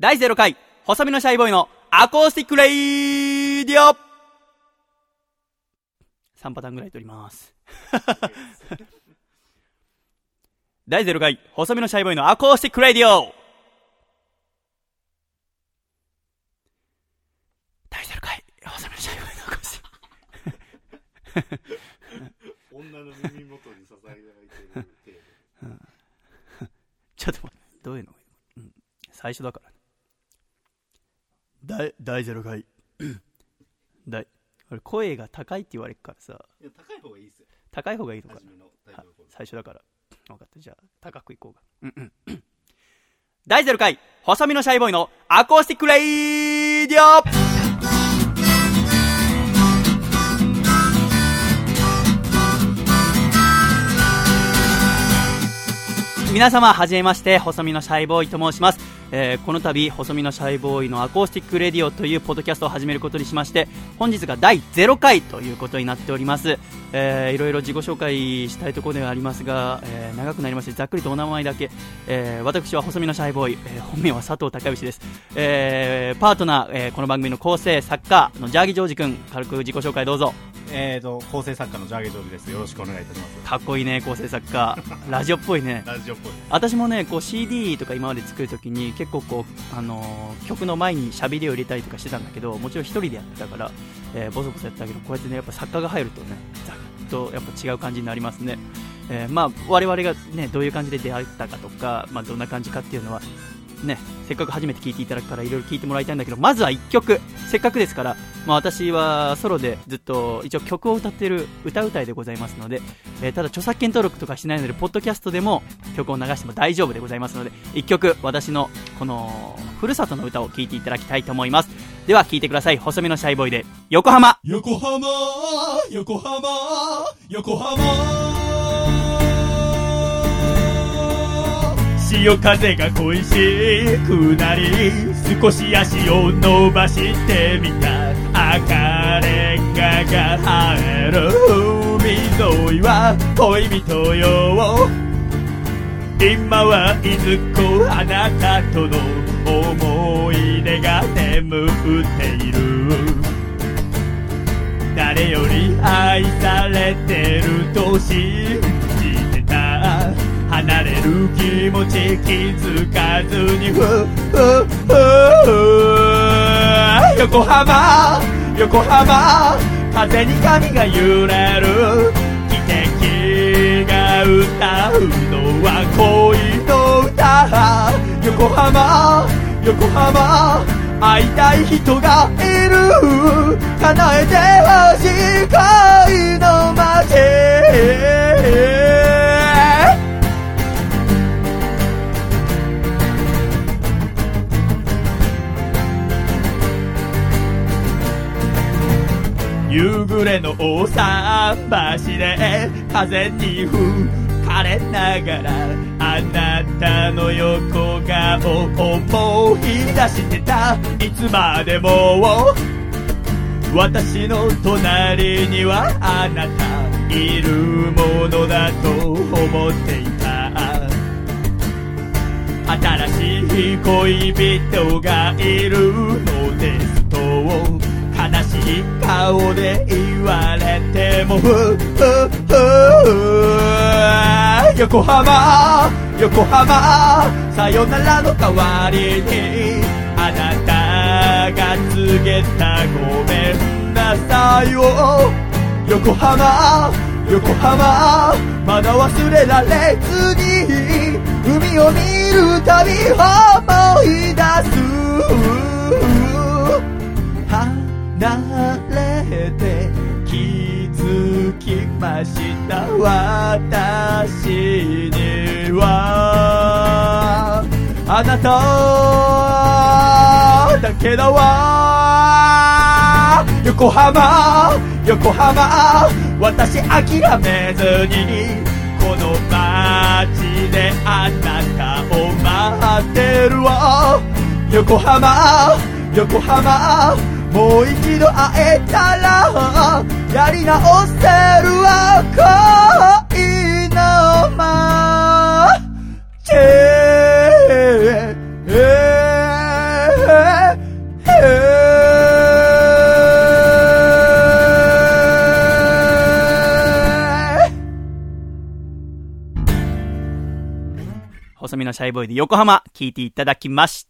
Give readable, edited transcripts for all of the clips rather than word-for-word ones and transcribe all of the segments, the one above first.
第0回細身のシャイボーイのアコースティックレイディオ。3パターンぐらい撮ります第0回細身のシャイボーイのアコースティックレイディオ。第0回細身のシャイボーイのアコースティック女の耳元に支えられてる程度、 ちょっと待って、どういうの、最初だから第0回俺声が高いって言われるからさ。 いや、高い方がいいですよ。 高い方がいいのかな。 初めのタイトルコール、 最初だから分かった。じゃあ高くいこうか。第0回細身のシャイボーイのアコースティックレイディオ。皆様はじめまして、細身のシャイボーイと申します。この度細身のシャイボーイのアコースティックレディオというポッドキャストを始めることにしまして、本日が第0回ということになっております。いろいろ自己紹介したいところではありますが、長くなりましてざっくりとお名前だけ、私は細身のシャイボーイ、本名は佐藤孝義です。パートナー、この番組の構成作家のジャーギジョージ君、軽く自己紹介どうぞ。 構成作家のジャーゲジョージです。よろしくお願いいたします。 かっこいいね、構成作家ラジオっぽいね。 ラジオっぽいです。 私もね、こう CD とか今まで作るときに結構こう、曲の前にしゃべりを入れたりとかしてたんだけど、もちろん一人でやってたから、ボソボソやってたけど、こうやってねやっぱ作家が入るとね、ざっとやっぱ違う感じになりますね。我々がねどういう感じで出会ったかとか、どんな感じかっていうのはね、せっかく初めて聴いていただくからいろいろ聴いてもらいたいんだけど、まずは1曲せっかくですから、私はソロでずっと一応曲を歌っている歌うたいでございますので、ただ著作権登録とかしないのでポッドキャストでも曲を流しても大丈夫でございますので、1曲私のこのふるさとの歌を聴いていただきたいと思います。では聴いてください。細身のシャイボーイで横浜。 横浜横浜横浜、潮風が恋しくなり、少し足を伸ばしてみた。赤レンガが生える海沿いは恋人よ。今はいずこあなたとの思い出が眠っている。誰より愛されてると信じてた。離れる気持ち気づかずに横浜横浜、風に髪が揺れる。汽笛が歌うのは恋の歌。横浜横浜、会いたい人がいる。叶えてほしい恋の街。夕暮れの大桟橋で風に吹かれながら、あなたの横顔思い出してた。いつまでも私の隣にはあなたいるものだと思っていた。新しい恋人がいるのですと悲しい顔で言われても横浜横浜、さよならの代わりにあなたが告げたごめんなさいを。横浜横浜、まだ忘れられずに海を見るたび思い出す。離れて気づきました。私にはあなただけだわ。横浜横浜、私諦めずにこの街であなたを待ってるわ。横浜横浜、もう一度会えたらやり直せるわ。恋の街。 細身のシャイボーイで横浜聞いていただきました。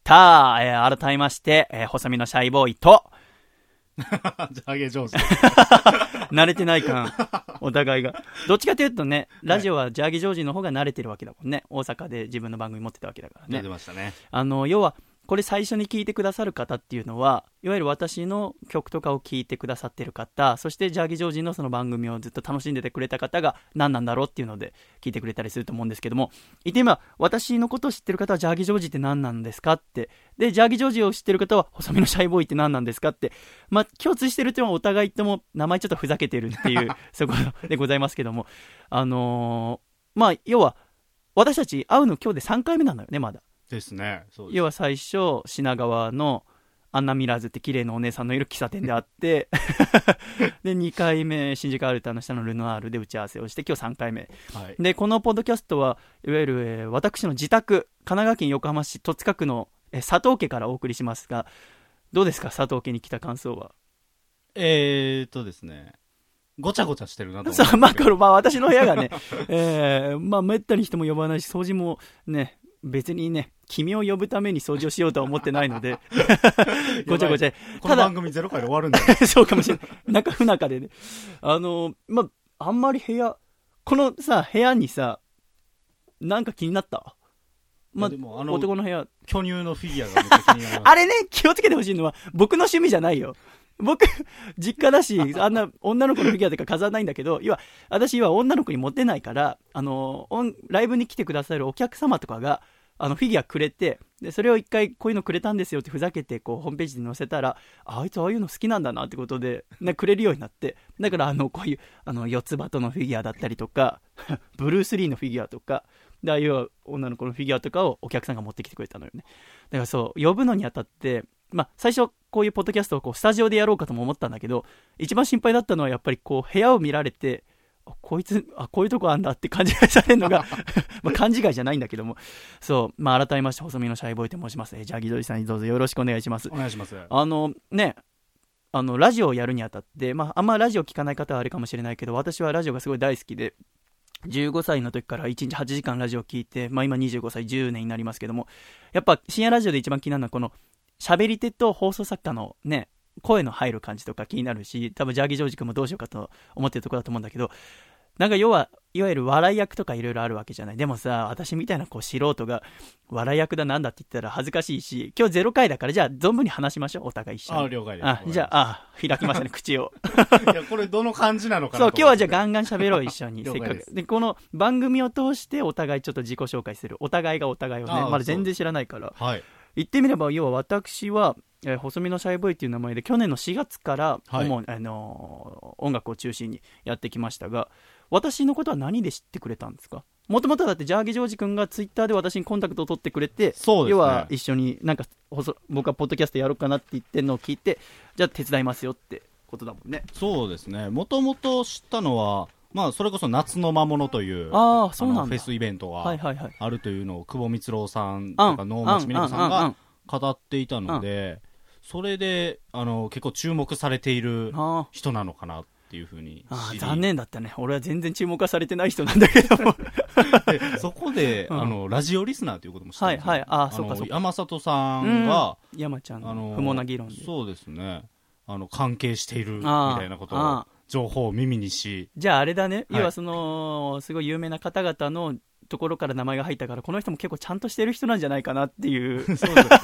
改めまして、細身のシャイボーイとジャーゲ上手慣れてない感お互いがどっちかというとね、ラジオはジャーゲジョージの方が慣れてるわけだもんね。大阪で自分の番組持ってたわけだからね。 出てましたね。 要はこれ最初に聞いてくださる方っていうのは、いわゆる私の曲とかを聞いてくださってる方、そしてジャーゲジョージのその番組をずっと楽しんでてくれた方が何なんだろうっていうので聞いてくれたりすると思うんですけども、言ってみれば私のことを知ってる方はジャーゲジョージって何なんですかって、でジャーゲジョージを知ってる方は細身のシャイボーイって何なんですかって、共通してるっていうのはお互いとも名前ちょっとふざけてるっていうそこでございますけども、要は私たち会うの今日で3回目なのよね、まだですね。そうです。 要は最初品川のアンナミラーズって綺麗なお姉さんのいる喫茶店で会ってで2回目新宿アルタの下のルノアールで打ち合わせをして今日3回目、はい、でこのポッドキャストはいわゆる、私の自宅神奈川県横浜市戸塚区の、佐藤家からお送りしますが、どうですか佐藤家に来た感想は。 ですね、ごちゃごちゃしてるなと思って。 そう、私の部屋がね、めったに人も呼ばないし掃除もね別にね君を呼ぶために掃除をしようとは思ってないのでごちゃごちゃ。 この番組0回で終わるんだよそうかもしれない。なんか不仲でね、あんまりこのさ部屋にさなんか気になった。でも男の部屋巨乳のフィギュアがめっちゃ気になりますあれね、気をつけてほしいのは僕の趣味じゃないよ。僕実家だしあんな女の子のフィギュアとか飾らないんだけど、私は女の子にモテないから、ライブに来てくださるお客様とかがフィギュアくれて、でそれを一回こういうのくれたんですよってふざけてこうホームページに載せたら、あいつああいうの好きなんだなってことで、くれるようになって、だからこういう四つ葉とのフィギュアだったりとかブルース・リーのフィギュアとかで、ああいう女の子のフィギュアとかをお客さんが持ってきてくれたのよね。だからそう呼ぶのにあたって、最初こういうポッドキャストをスタジオでやろうかとも思ったんだけど、一番心配だったのはやっぱりこう部屋を見られて、こいつこういうとこあんだって勘違いされるのが勘違いじゃないんだけども、そう、改めまして細身のシャイボーイと申します。ジャーギドリさんにどうぞよろしくお願いします。 お願いします。 ラジオをやるにあたって、あんまラジオ聞かない方はあれかもしれないけど、私はラジオがすごい大好きで、15歳の時から1日8時間ラジオを聞いて、今25歳10年になりますけども、やっぱ深夜ラジオで一番気になるのはこの喋り手と放送作家のね声の入る感じとか気になるし、多分ジャーギジョージ君もどうしようかと思ってるところだと思うんだけど、なんか要はいわゆる笑い役とかいろいろあるわけじゃない。でもさ、私みたいな素人が笑い役だなんだって言ったら恥ずかしいし、今日0回だから、じゃあ存分に話しましょう、お互い一緒に。 了解です。 じゃあ開きましたね口をいやこれどの感じなのかなと。 そう、今日はじゃあガンガン喋ろう一緒にせっかくで、この番組を通してお互いちょっと自己紹介する。お互いがお互いをね、まだ全然知らないから、 はい、 言ってみれば、要は私は細身のシャイボーイという名前で去年の4月から、はい、音楽を中心にやってきましたが、私のことは何で知ってくれたんですか。もともとだってジャーゲジョージ君がツイッターで私にコンタクトを取ってくれて、 そうですね、 要は一緒になんか僕はポッドキャストやろうかなって言ってるのを聞いて、じゃあ手伝いますよってことだもんね。 そうですね、もともと知ったのはそれこそ夏の魔物というそうなんだ、 フェスイベントがあるというのを久保光郎さんとか能町みね子さんが語っていたので、それで結構注目されている人なのかなっていうふうに知り、 残念だったね。俺は全然注目はされてない人なんだけどもでそこで、ラジオリスナーということも知ってます、ね。 そうかそうか。 山里さんが、 山ちゃんの不毛な議論で、 そうですね、関係しているみたいなことを情報を耳にし、 じゃああれだね、要はすごい有名な方々のところから名前が入ったから、この人も結構ちゃんとしてる人なんじゃないかなっていうそうです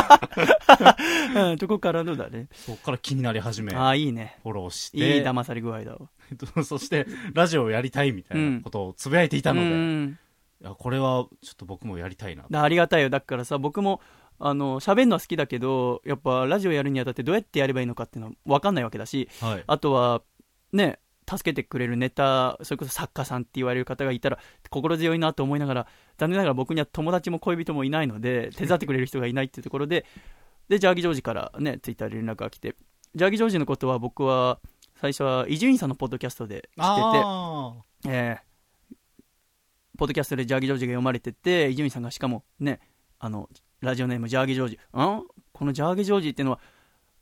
とこからのだね。 そこから気になり始め、 いいね、 フォローして、 いい騙され具合だわそしてラジオをやりたいみたいなことをつぶやいていたので、いやこれはちょっと僕もやりたいな。 ありがたいよ。だからさ、僕も喋るのは好きだけど、やっぱラジオやるにあたってどうやってやればいいのかっていうのは分かんないわけだし、あとはね、助けてくれるネタ、それこそ作家さんって言われる方がいたら心強いなと思いながら、残念ながら僕には友達も恋人もいないので手伝ってくれる人がいないっていうところで、ジャーギジョージからねツイッターで連絡が来て、ジャーギジョージのことは僕は最初は伊集院さんのポッドキャストで知ってて、ポッドキャストでジャーギジョージが読まれてて、伊集院さんがしかもねラジオネームジャーギジョージ、このジャーギジョージっていうのは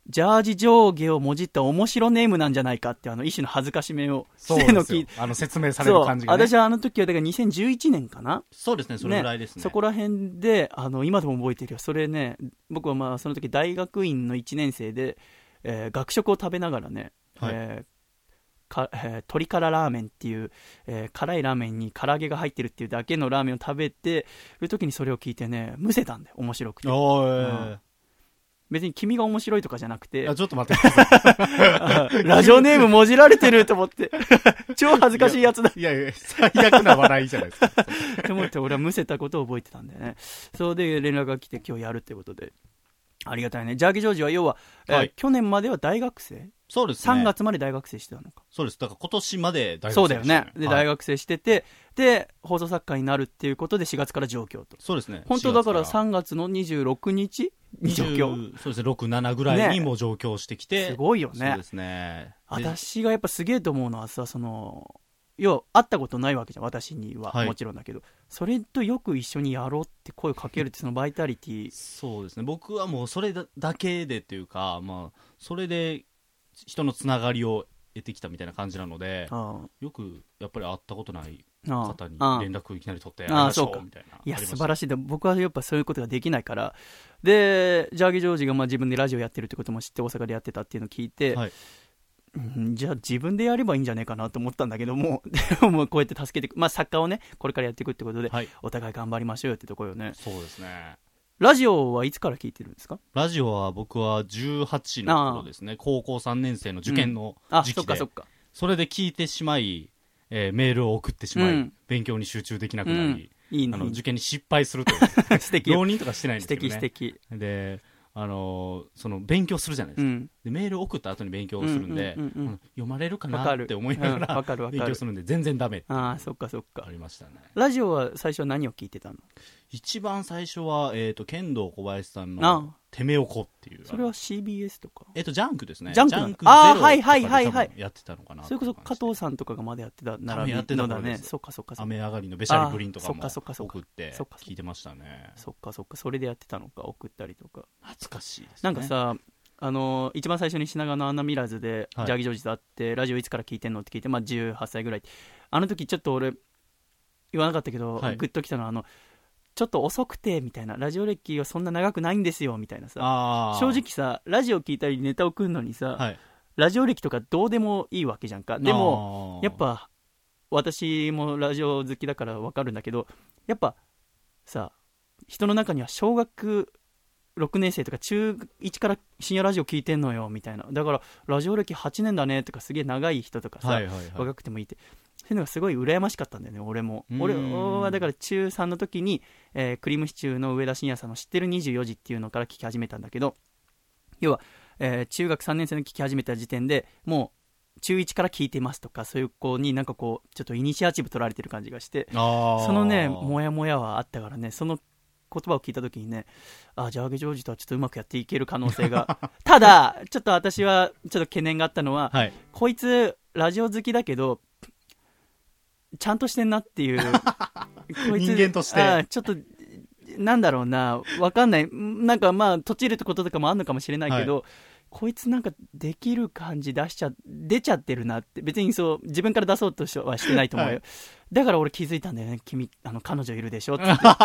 ジャージ上下をもじった面白ネームなんじゃないかって一種の恥ずかしめをしての聞いて、 説明される感じが、ね、 私はあの時はだから2011年かな。 そうですね、それぐらいですね。 そこら辺で今でも覚えてるよ。それね、僕はまあその時大学院の1年生で、学食を食べながらね、はい、鶏辛ラーメンっていう、辛いラーメンに唐揚げが入ってるっていうだけのラーメンを食べてる時にそれを聞いてね、むせたんだよ、面白くて。別に君が面白いとかじゃなくて、 ちょっと待ってくださいラジオネームもじられてると思って超恥ずかしいやつだ。 いや最悪な笑いじゃないですかと思って俺はむせたことを覚えてたんだよね。それで連絡が来て今日やるってことでありがたいね。ジャーキージョージは要は、はい、去年までは大学生。 そうですね。 3月まで大学生してたのか。 そうです。だから今年まで大学生して、 そうだよね。で、はい、大学生してて、で、放送作家になるっていうことで4月から上京と。 そうですね。 本当だから3月の26日に上京。 そうですね。6、7ぐらいにもう上京してきて、 ね。すごいよね。 そうですね。 私がやっぱすげえと思うのはさ、要は会ったことないわけじゃん、私には、はい、もちろんだけど、それとよく一緒にやろうって声をかけるってそのバイタリティ。 そうですね。僕はもうそれだけでっていうか、まあそれで人のつながりを得てきたみたいな感じなので、よくやっぱり会ったことない方に連絡いきなり取ってやりましょうみたいな。 いや素晴らしい。僕はやっぱそういうことができないから。でジャーギージョージがまあ自分でラジオやってるってことも知って大阪でやってたっていうのを聞いて、はい、じゃあ自分でやればいいんじゃないかなと思ったんだけども、でもこうやって助けていく、まあ、作家をねこれからやっていくってことで、はい、お互い頑張りましょうよってところよね。 そうですね。 ラジオはいつから聞いてるんですか？ ラジオは僕は18の頃ですね。高校3年生の受験の時期で、それで聞いてしまい、メールを送ってしまい、勉強に集中できなくなり、 いいね、 受験に失敗すると素敵浪人とかしてないんですけどね。 素敵でその勉強するじゃないですか、でメール送った後に勉強するんで、読まれるかなって思いながら勉強するんで全然ダメっていう。 ああそっかそっか。 ありましたね。 ラジオは最初は何を聞いてたの？ 一番最初は剣道小林さんのてめおこっていう。 それは CBS とかジャンクですね。 ジャンクゼロとかやってたのかな。 それこそ加藤さんとかがまだやってた並びのだね。 そっかそっか。 雨上がりのべしゃりグリーンとかも送って聞いてましたね。 そっかそっか。それでやってたのか、送ったりとか。 懐かしいですね。 なんかさ一番最初に品川のアンナミラーズでジャーギージョージと会って、ラジオいつから聞いてんのって聞いて、まあ18歳ぐらい。あの時ちょっと俺言わなかったけど、グッときたのはちょっと遅くてみたいな、ラジオ歴はそんな長くないんですよみたいなさ。正直さラジオ聞いたりネタを送るのにさ、はい、ラジオ歴とかどうでもいいわけじゃんか。でもやっぱ私もラジオ好きだから分かるんだけど、やっぱさ人の中には小学6年生とか中1から深夜ラジオ聞いてんのよみたいな、だからラジオ歴8年だねとかすげえ長い人とかさ、若くてもいて、そういうのがすごい羨ましかったんだよね。俺はだから中3の時に、クリームシチューの上田晋也さんの知ってる24時っていうのから聞き始めたんだけど、要は、中学3年生の聞き始めた時点でもう中1から聞いてますとか、そういう子になんかこうちょっとイニシアチブ取られてる感じがして、そのねモヤモヤはあったからね、その言葉を聞いた時にね、ジャーゲジョージとはちょっとうまくやっていける可能性がただちょっと私はちょっと懸念があったのは、はい、こいつラジオ好きだけどちゃんとしてんなっていうこいつ人間としてちょっとなんだろうな、わかんない、なんかまあとちるってこととかもあるのかもしれないけど、はい、こいつなんかできる感じ出ちゃってるなって。別にそう自分から出そうとはしてないと思うよ、はい、だから俺気づいたんだよね。君彼女いるでしょって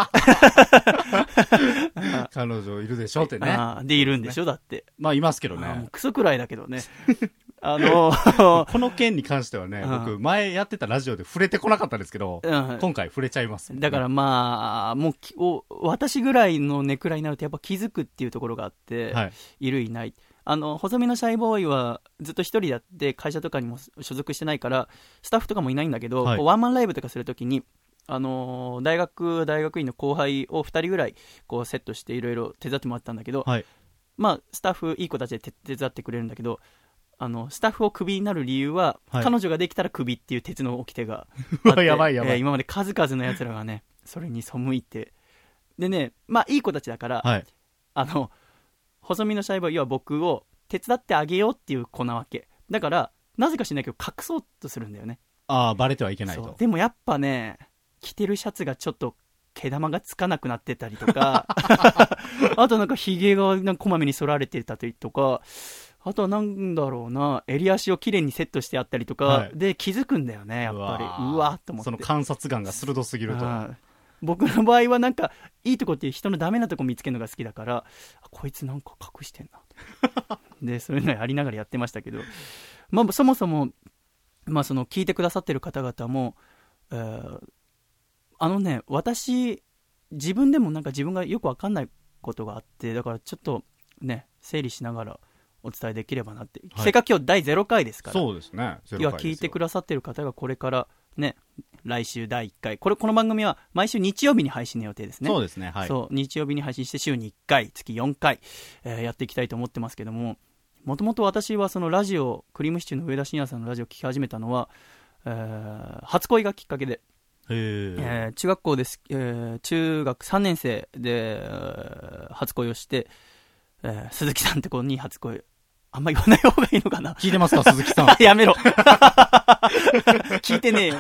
彼女いるでしょってね。 でいるんでしょ、だってまあいますけどね。 クソくらいだけどねこの件に関してはね、僕前やってたラジオで触れてこなかったんですけど、今回触れちゃいます、ね、 だからまあもう私ぐらいの根くらいになるとやっぱ気づくっていうところがあって、はい、いるいない。細身のシャイボーイはずっと一人だって会社とかにも所属してないからスタッフとかもいないんだけど、はい、こうワンマンライブとかするときに大学院の後輩を2人ぐらいこうセットしていろいろ手伝ってもらったんだけど、はい、まあスタッフいい子たちで手伝ってくれるんだけど、スタッフをクビになる理由は、はい、彼女ができたらクビっていう鉄の掟があってやばい、 今まで数々のやつらがねそれに背いて、でね、まあいい子たちだから、はい、細身のシャイボーイは僕を手伝ってあげようっていう子なわけだから、なぜかしないけど隠そうとするんだよね。 バレてはいけないと。 でもやっぱね着てるシャツがちょっと毛玉がつかなくなってたりとかあとなんかヒゲがなんかこまめに剃られてたりとか、あとはなんだろうな、襟足をきれいにセットしてあったりとか、はい、で気づくんだよねやっぱり。うわーっと思って、 その観察眼が鋭すぎると。 僕の場合はなんかいいとこって人のダメなとこ見つけるのが好きだから、こいつなんか隠してんなでそういうのやりながらやってましたけど、まあ、そもそも、まあ、その聞いてくださってる方々も、私自分でもなんか自分がよく分かんないことがあって、だからちょっとね整理しながらお伝えできればなって、はい、せっかく今日第0回ですから。 そうですね、 今日は聞いてくださってる方がこれからね、来週第1回、この番組は毎週日曜日に配信の予定ですね。 そうですね、はい、 そう日曜日に配信して週に1回月4回、やっていきたいと思ってますけども、もともと私はそのラジオ、クリームシチューの上田晋也さんのラジオを聞き始めたのは、初恋がきっかけで、中学校です、中学3年生で、初恋をして、鈴木さんって子に初恋、あんま言わない方がいいのかな。 聞いてますか鈴木さんやめろ聞いてねえよ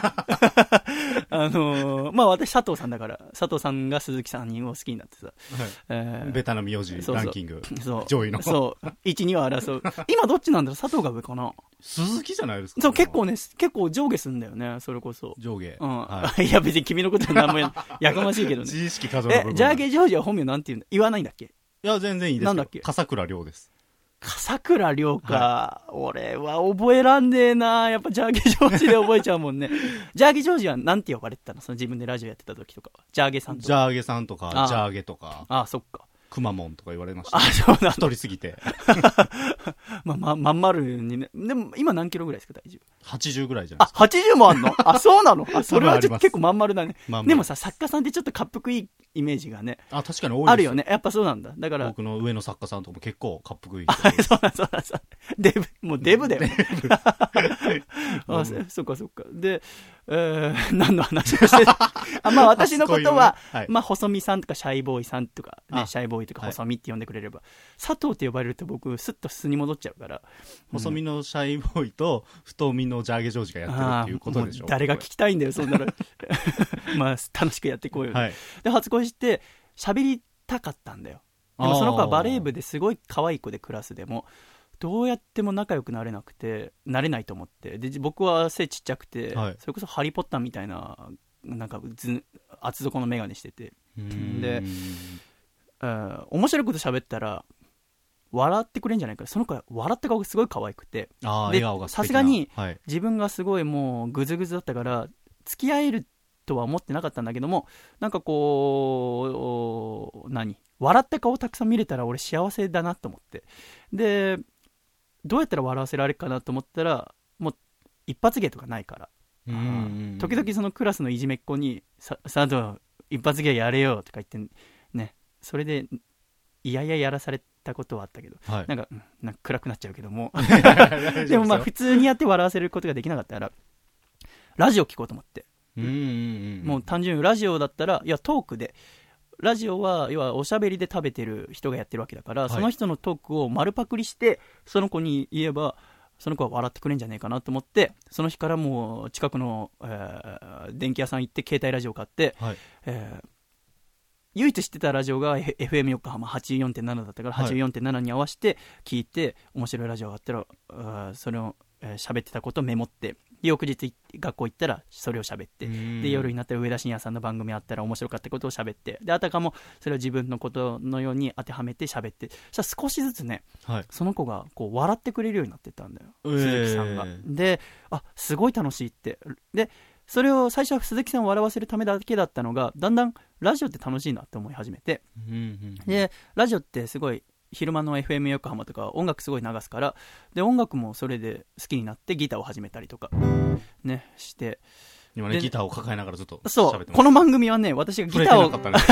まあ私佐藤さんだから、佐藤さんが鈴木さんを好きになってさ、 はいベタな名字ランキングそう上位のそう 1,2 は争う今どっちなんだろう、佐藤が上かな、 鈴木じゃないですか。 そう結構上下すんだよね、それこそ上下、 はい、いや別に君のことは何もやかましいけどね自意識過剰な部分。 ジャーゲジョージは本名なんて言わないんだっけ。 いや全然いいですよ。 なんだっけ。 笠倉涼です。 笠倉涼か、はい、俺は覚えらんねえな、やっぱジャーゲジョージで覚えちゃうもんねジャーゲジョージはなんて呼ばれてたの、その自分でラジオやってた時とかは。ジャーゲさんとか。 ジャーゲさんとかジャーゲとか。 ああそっか。 くまモンとか言われました、 ね、あそうなんだ。 太りすぎてまん丸にね。でも今何キロぐらいですか体重。 80ぐらいじゃないですか。 あ80もあんのあそうなの。あそれはちょっと結構まん丸だね。でもさ作家さんってちょっとかっこいいイメージがね、 あ確かに多いです。 あるよね。やっぱそうなんだ。だから僕の上の作家さんとかも結構かっこいいそうなんデブ、もうデブだよあそっかで、何の話をしてまあ私のことは、はい、まあ細見さんとかシャイボーイさんとかね、シャイボーイとか細見って呼んでくれれば、はい、佐藤って呼ばれると僕スッと素に戻っちゃうから、 細身のシャイボーイと太身のジャーゲジョージがやってるっていうことでしょ。 誰が聞きたいんだよそんなのまあ楽しくやっていこうよ、ね、はい、で初恋して喋りたかったんだよ。でもその子はバレー部ですごい可愛い子で、クラスでもどうやっても仲良くなれないと思って、で僕は背ちっちゃくて、はい、それこそハリーポッターみたいななんか厚底の眼鏡してて、で、面白いこと喋ったら笑ってくれんじゃないか。その子は笑った顔がすごい可愛くて、さすがに自分がすごいもうグズグズだったから付き合えるとは思ってなかったんだけども、なんかこう笑った顔たくさん見れたら俺幸せだなと思って、でどうやったら笑わせられるかなと思ったら、もう一発芸とかないから、時々そのクラスのいじめっ子に佐藤一発芸やれよとか言ってね、それでいやいややらされたことはあったけど、はい、なんか暗くなっちゃうけどもでもまあ普通にやって笑わせることができなかったからラジオ聞こうと思って、もう単純にラジオだったら、いやトークで、ラジオは要はおしゃべりで食べてる人がやってるわけだから、はい、その人のトークを丸パクリしてその子に言えばその子は笑ってくれんじゃねえかなと思って、その日からもう近くの、電気屋さん行って携帯ラジオ買って、はい、唯一知ってたラジオが FM 横浜 84.7 だったから、はい、84.7 に合わせて聞いて、面白いラジオがあったらそれを喋ってたことをメモって、翌日学校行ったらそれを喋って、で夜になったら上田晋也さんの番組あったら面白かったことを喋って、であたかもそれを自分のことのように当てはめて喋って、そしたら少しずつね、はい、その子がこう笑ってくれるようになってったんだよ、鈴木さんが。で、すごい楽しいって。でそれを最初は鈴木さんを笑わせるためだけだったのが、だんだんラジオって楽しいなって思い始めて、でラジオってすごい昼間の FM 横浜とか音楽すごい流すから、で音楽もそれで好きになってギターを始めたりとかねして今ねギターを抱えながらずっと喋ってます。 そうこの番組はね、私がギターを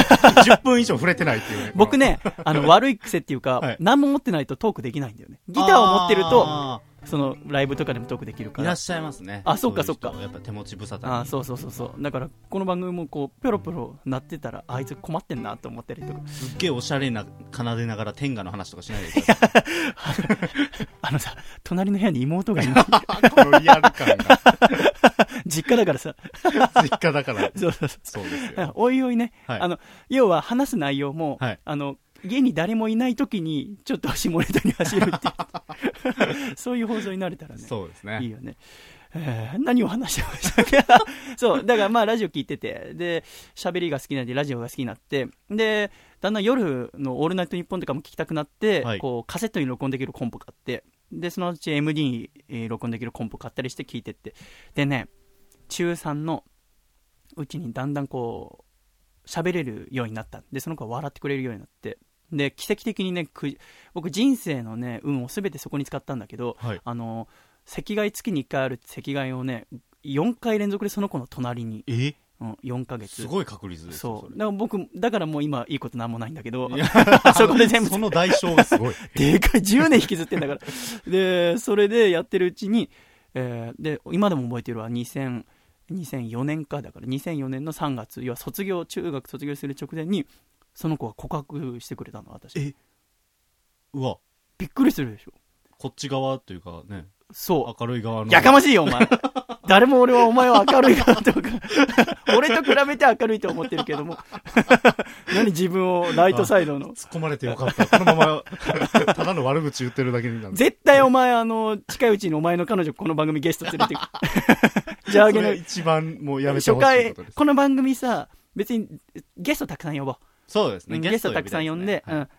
10分以上触れてないっていうね僕ね悪い癖っていうか、はい、何も持ってないとトークできないんだよね。ギターを持ってるとそのライブとかでもトークできるから。 いらっしゃいますね。 そっかそっか。 やっぱ手持ち無沙汰に。 そうだからこの番組もこうペロペロ鳴ってたら、あいつ困ってんなと思ったりとか。 すっげえおしゃれな奏でながら天下の話とかしないでくださいさ隣の部屋に妹がいるこのリアル感が実家だからさ。 実家だから。 そうそうそうですよ。 おいおいね、 はい、 要は話す内容も、 はい、 家に誰もいない時にちょっと下ネタに走るっていうそういう放送になれたらね、 そうですね、 いいよね。何を話してましたっけそうだからまあラジオ聞いてて、で喋りが好きなんでラジオが好きになって、でだんだん夜のオールナイトニッポンとかも聞きたくなって、はい、こうカセットに録音できるコンポ買って、でそのうち MD に録音できるコンポ買ったりして聞いてって、でね中3のうちにだんだんこう喋れるようになった。でその子が笑ってくれるようになって、で奇跡的にね僕人生のね運を全てそこに使ったんだけど、はい、席替え月に1回ある席替えをね4回連続でその子の隣に、4ヶ月すごい確率ですよ。 そうだからもう今いいことなんもないんだけどそこで全部その代償がすごいでかい10年引きずってんだからでそれでやってるうちに、で今でも覚えてるわ、2004年か、だから2004年の3月、要は中学卒業する直前にその子が告白してくれたの、私。 うわ、 びっくりするでしょ。 こっち側というかね、 そう明るい側の、 やかましいよお前誰も俺はお前は明るい側とか俺と比べて明るいと思ってるけども何自分をライトサイドの突っ込まれてよかった、このままただの悪口言ってるだけになる。 絶対お前近いうちにお前の彼女この番組ゲスト連れてくじゃあげの一番もうやめてほしいことです。 この番組さ別にゲストたくさん呼ぼう。 そうですね、 ゲストたくさん呼んで、はい、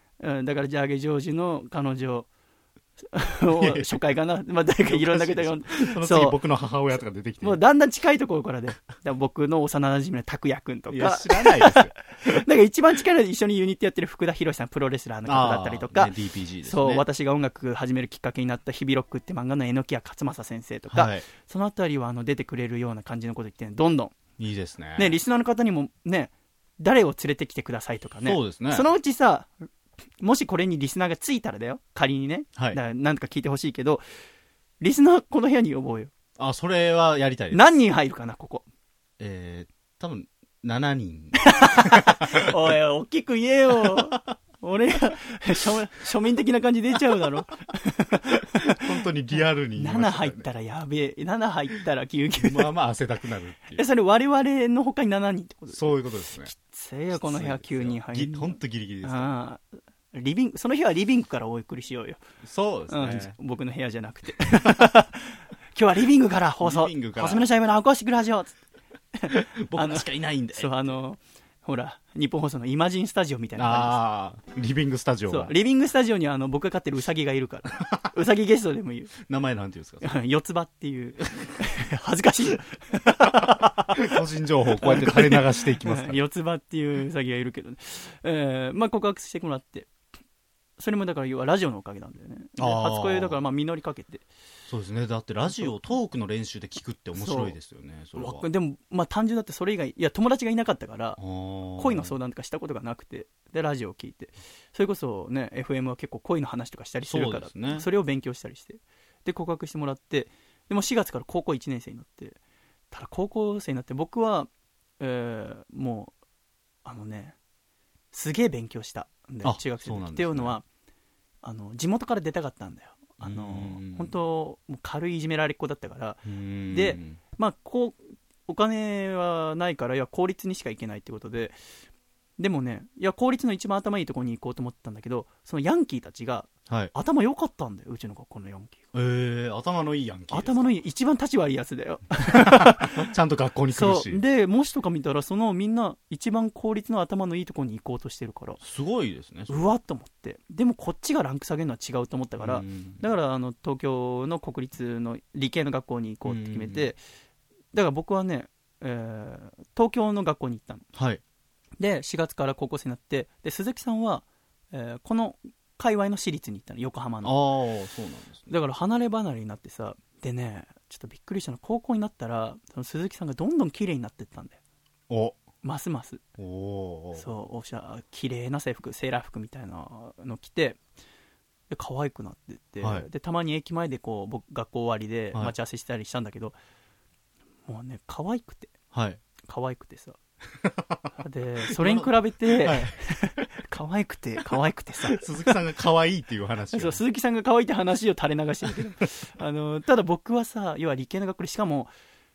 だからジャーゲジョージの彼女初回かな、まあ、誰かいろんな方がその次僕の母親とか出てきて、 もうだんだん近いところからで僕の幼馴染の拓也くんとか、 いや知らないですよだから一番近いので一緒にユニットやってる福田博さん、プロレスラーの方だったりとか、 ね、DPG ですね。 そう私が音楽始めるきっかけになった日々ロックって漫画の榎谷勝正先生とか、はい、そのあたりは出てくれるような感じのこと言ってどんどんいいですね。 ね、リスナーの方にもね誰を連れてきてくださいとかね。 そうですね。 そのうちさ、もしこれにリスナーがついたらだよ、仮にね、 はい、 だから何とか聞いてほしいけど、リスナーこの部屋に呼ぼうよ。 あ、それはやりたいです。 何人入るかなここ。 多分7人おい大きく言えよ俺が庶民的な感じ出ちゃうだろ本当にリアルに言いましたね。 7入ったらやべえ、7入ったら救急まあまあ汗だくなるっていう。 それ我々の他に7人ってことですか。 そういうことですね。 きついよこの部屋9人入る。 本当ギリギリです、ね。 あその日はリビングからお送りしようよ。 そうですね、 僕の部屋じゃなくて今日はリビングから放送、細めのシャイブのアコースティックラジオ僕しかいないんで。 そうほら日本放送のイマジンスタジオみたいな感じです。リビングスタジオ。 そうリビングスタジオには僕が飼ってるウサギがいるからウサギゲストでもいい。 名前なんていうんですか。 四つ葉っていう恥ずかしい個人情報をこうやって垂れ流していきますから四つ葉っていうウサギがいるけどね、まあ告白してもらって、それもだから要はラジオのおかげなんだよね。初恋だからまあ実りかけて。 そうですね。だってラジオトークの練習で聞くって面白いですよね。それはでもまあ単純だって、それ以外いや友達がいなかったから恋の相談とかしたことがなくて、でラジオを聞いて、それこそね FM は結構恋の話とかしたりするから、 それを勉強したりして、で告白してもらって、でも4月から高校1年生になって、ただ高校生になって僕は、もうすげえ勉強したんで、中学生の時、ね、っていうのは地元から出たかったんだよ。本当もう軽いいじめられっ子だったから、でまあお金はないから、いや公立にしか行けないってことで、でもね、いや公立の一番頭いいところに行こうと思ったんだけど、そのヤンキーたちが、はい、頭良かったんだよ、うちの学校のヤンキーが。頭のいいヤンキーですか。 頭のいい、一番立ち悪いやつだよちゃんと学校に来るし。 そうで模試とか見たら、そのみんな一番公立の頭のいいところに行こうとしてるから、 すごいですね。 うわっと思って、でもこっちがランク下げるのは違うと思ったから、だから東京の国立の理系の学校に行こうって決めて、だから僕はね、東京の学校に行ったの。 はい。 で4月から高校生になって、で鈴木さんは、この界隈の私立に行ったの、横浜の。 そうなんですね。 だから離れ離れになってさ、でねちょっとびっくりしたの、高校になったらその鈴木さんがどんどん綺麗になっていったんだよ。ますます。そう綺麗な制服、セーラー服みたいなの着て、で可愛くなってって、はい、でたまに駅前で僕学校終わりで待ち合わせしたりしたんだけど、もうね可愛くて、 はい、 可愛くてさでそれに比べて、はい、可愛くてさ鈴木さんが可愛いっていう話そう鈴木さんが可愛いって話を垂れ流してるけどただ僕はさ、要は理系の学校で、しかも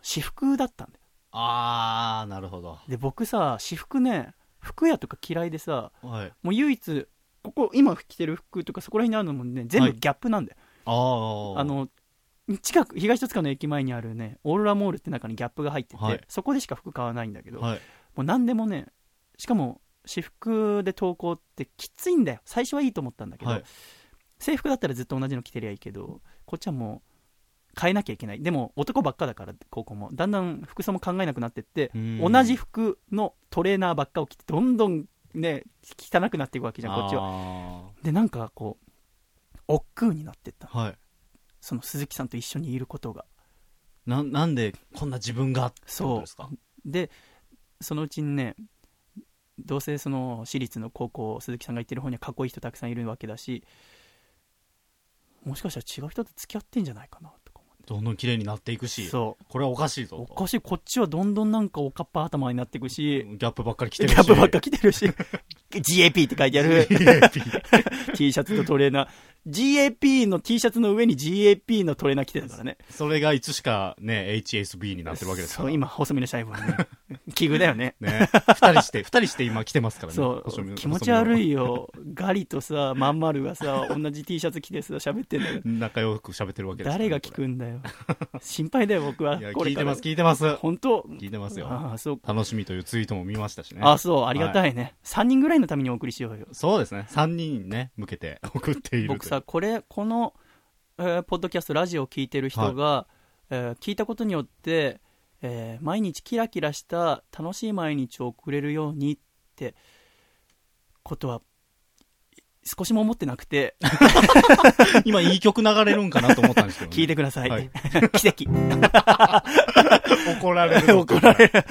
私服だったんだよ。 あー、なるほど。 で僕さ、私服ね、服屋とか嫌いでさ、 はい、 もう唯一ここ今着てる服とかそこら辺にあるのもね、全部ギャップなんだよ、 はい、 近く東戸塚の駅前にあるねオーロラモールって中にギャップが入ってて、はい、そこでしか服買わないんだけど、はい、もう何でもね、しかも私服で登校ってきついんだよ。最初はいいと思ったんだけど、はい、制服だったらずっと同じの着てりゃいいけど、こっちはもう変えなきゃいけない。でも男ばっかだから高校もだんだん服装も考えなくなってって、同じ服のトレーナーばっかを着てどんどんね汚くなっていくわけじゃん、こっちは。でなんかこう億劫になってった、はい、その鈴木さんと一緒にいることが。 なんでこんな自分がってことですか。 でそのうちにね、どうせその私立の高校、鈴木さんが行ってる方にはかっこいい人たくさんいるわけだし、もしかしたら違う人と付き合ってんじゃないかなとか思って。 どんどん綺麗になっていくし、 そうこれはおかしいぞ。 おかしい、こっちはどんどんなんかおかっぱ頭になっていくし、 ギャップばっかり着てるし、 ギャップばっかり着てるしGAP って書いてあるT シャツとトレーナー、GAP の T シャツの上に GAP のトレーナー着てたからね。 それがいつしかね HSB になってるわけですから。 そう、今細身のシャイボーね奇遇だよね。 ね、2人して今着てますからね。 そう気持ち悪いよ。ガリとさまんまるがさ同じ T シャツ着てさ喋ってんだよ。 仲良く喋ってるわけですから、 誰が聞くんだよ心配だよ僕は。 いや聞いてます聞いてます。 本当聞いてますよ。 あ、そう楽しみというツイートも見ましたしね。 あ、そう、ありがたいね、はい、3人ぐらいのためにお送りしようよ。 そうですね、3人ね向けて送っている。 僕さこの、ポッドキャストラジオを聞いてる人が、はい、聞いたことによって、毎日キラキラした楽しい毎日を送れるようにってことは少しも思ってなくて今いい曲流れるんかなと思ったんですけど、ね、 聞いてください、はい、奇跡怒られる怒られる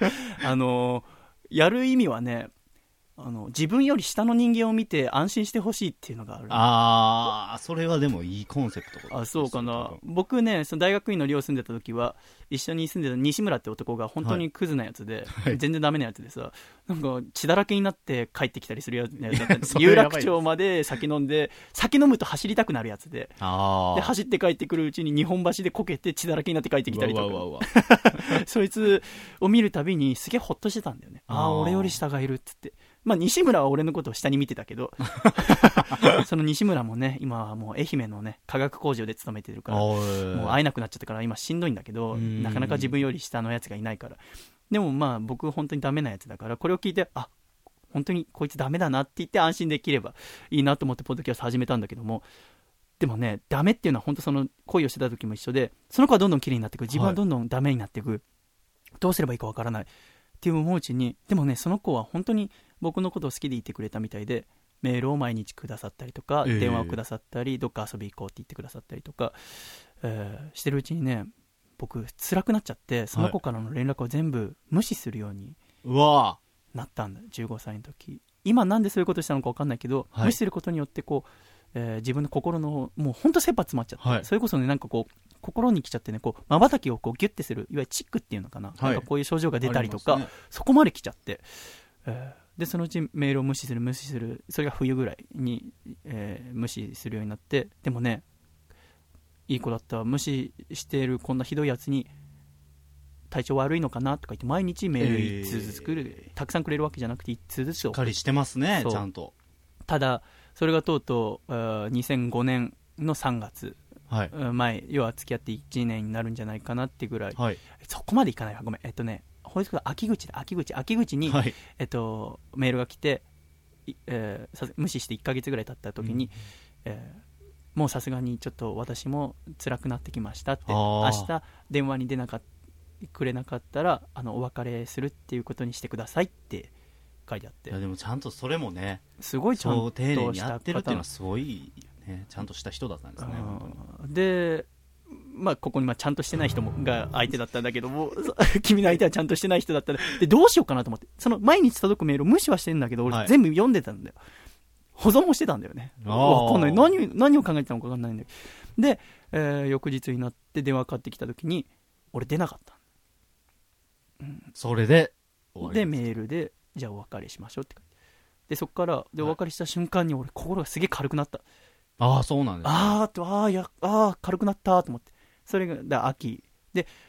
やる意味はね、自分より下の人間を見て安心してほしいっていうのがある。 ああ、それはでもいいコンセプトです。 あ、そうかな。僕ね、その大学院の寮住んでた時は一緒に住んでた西村って男が本当にクズなやつで、はい、全然ダメなやつでさ、なんか血だらけになって帰ってきたりするやつだった有楽町まで酒飲んで、酒飲むと走りたくなるやつで、で走って帰ってくるうちに日本橋でこけて血だらけになって帰ってきたりとかそいつを見るたびにすげえホッとしてたんだよね。ああ、俺より下がいるって言って。まあ、西村は俺のことを下に見てたけどその西村もね、今はもう愛媛のね化学工場で勤めてるから、もう会えなくなっちゃったから今しんどいんだけど、なかなか自分より下のやつがいないから。でもまあ僕本当にダメなやつだから、これを聞いて、あ、本当にこいつダメだなって言って安心できればいいなと思ってポッドキャスト始めたんだけども、でもね、ダメっていうのは本当その恋をしてた時も一緒で、その子はどんどん綺麗になっていく、自分はどんどんダメになっていく、はい、どうすればいいかわからないっていう思ううちに、でもね、その子は本当に僕のことを好きでいてくれたみたいで、メールを毎日くださったりとか、電話をくださったり、どっか遊び行こうって言ってくださったりとか、してるうちにね、僕辛くなっちゃって、その子からの連絡を全部無視するようになったんだ、15歳の時。今なんでそういうことしたのか分かんないけど、はい、無視することによってこう、自分の心のもう本当切羽詰まっちゃって、はい、それこそね、なんかこう心に来ちゃってね、こう瞬きをこうギュッてする、いわゆるチックっていうのかな、はい、なんかこういう症状が出たりとか、ね、そこまで来ちゃって、でそのうちメールを無視する、それが冬ぐらいに、無視するようになって、でもね、いい子だった無視しているこんなひどいやつに体調悪いのかなとか言って毎日メール1通ずつたくさんくれるわけじゃなくて1通ずつしっかりしてますね、ちゃんと。 ただそれがとうとう2005年の3月、はい、前、要は付き合って1年になるんじゃないかなってぐらい、はい、そこまでいかないわ、ごめん、秋口に、はい、メールが来て、無視して1ヶ月ぐらい経った時に、もうさすがにちょっと私も辛くなってきましたって、明日電話にくれなかったらお別れするっていうことにしてくださいって書いてあって。 いやでもちゃんとそれもね、 すごいちゃんと丁寧にやってるっていうのはすごい、ね、ちゃんとした人だったんですね。 で、まあ、ここにちゃんとしてない人が相手だったんだけども君の相手はちゃんとしてない人だったら、でどうしようかなと思って、その毎日届くメールを無視はしてるんだけど、俺全部読んでたんだよ、保存もしてたんだよね。わかんない、何を考えてたのか分かんないんだけど、で、翌日になって電話かかってきた時に俺出なかった、 それでメールでじゃあお別れしましょうって書いて、でそこからでお別れした瞬間に俺心がすげえ軽くなった。 ああ、そうなんですね。 軽くなったと思って、それが秋で、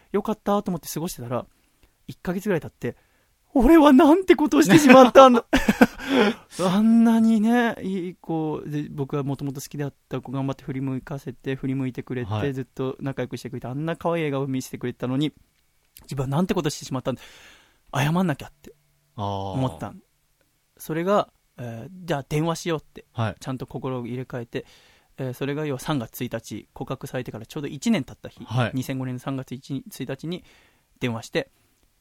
よかったと思って過ごしてたら、1ヶ月ぐらい経って、俺はなんてことをしてしまったんだあんなにね、いい子で、僕はもともと好きだった子頑張って振り向いてくれて、はい、ずっと仲良くしてくれて、あんな可愛い笑顔を見せてくれたのに、自分はなんてことしてしまったんだ、謝んなきゃって思ったん。それが、じゃあ電話しようって、はい、ちゃんと心を入れ替えて、それが要は3月1日告白されてからちょうど1年経った日、はい、2005年の3月1日に電話して、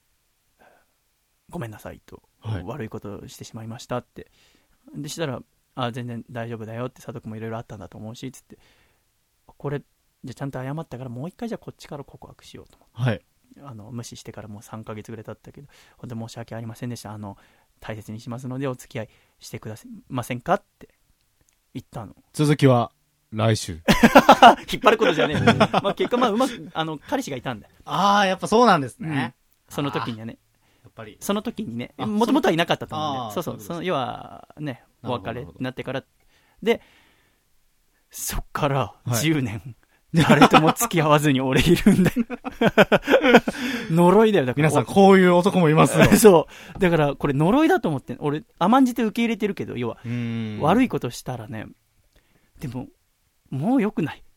ごめんなさいと、はい、悪いことをしてしまいましたって。でしたら、全然大丈夫だよって、佐藤君もいろいろあったんだと思うしつって、これじゃあちゃんと謝ったからもう一回じゃあこっちから告白しようと思って、はい、無視してからもう3ヶ月ぐらい経ったけど、本当に申し訳ありませんでした、大切にしますのでお付き合いしてくださいませんかって言ったの。 続きは来週引っ張ることじゃねえまあ結果うまく彼氏がいたんだよ。 やっぱそうなんですね、 その時にはね、 やっぱりその時にね、もともとはいなかったと思うんで、その要はね、お別れになってからで、そっから10年、誰とも付き合わずに俺いるんだよ呪いだよ。だから皆さんこういう男もいますよそうだからこれ呪いだと思って俺甘んじて受け入れてるけど、要は悪いことしたらね、でももう良くない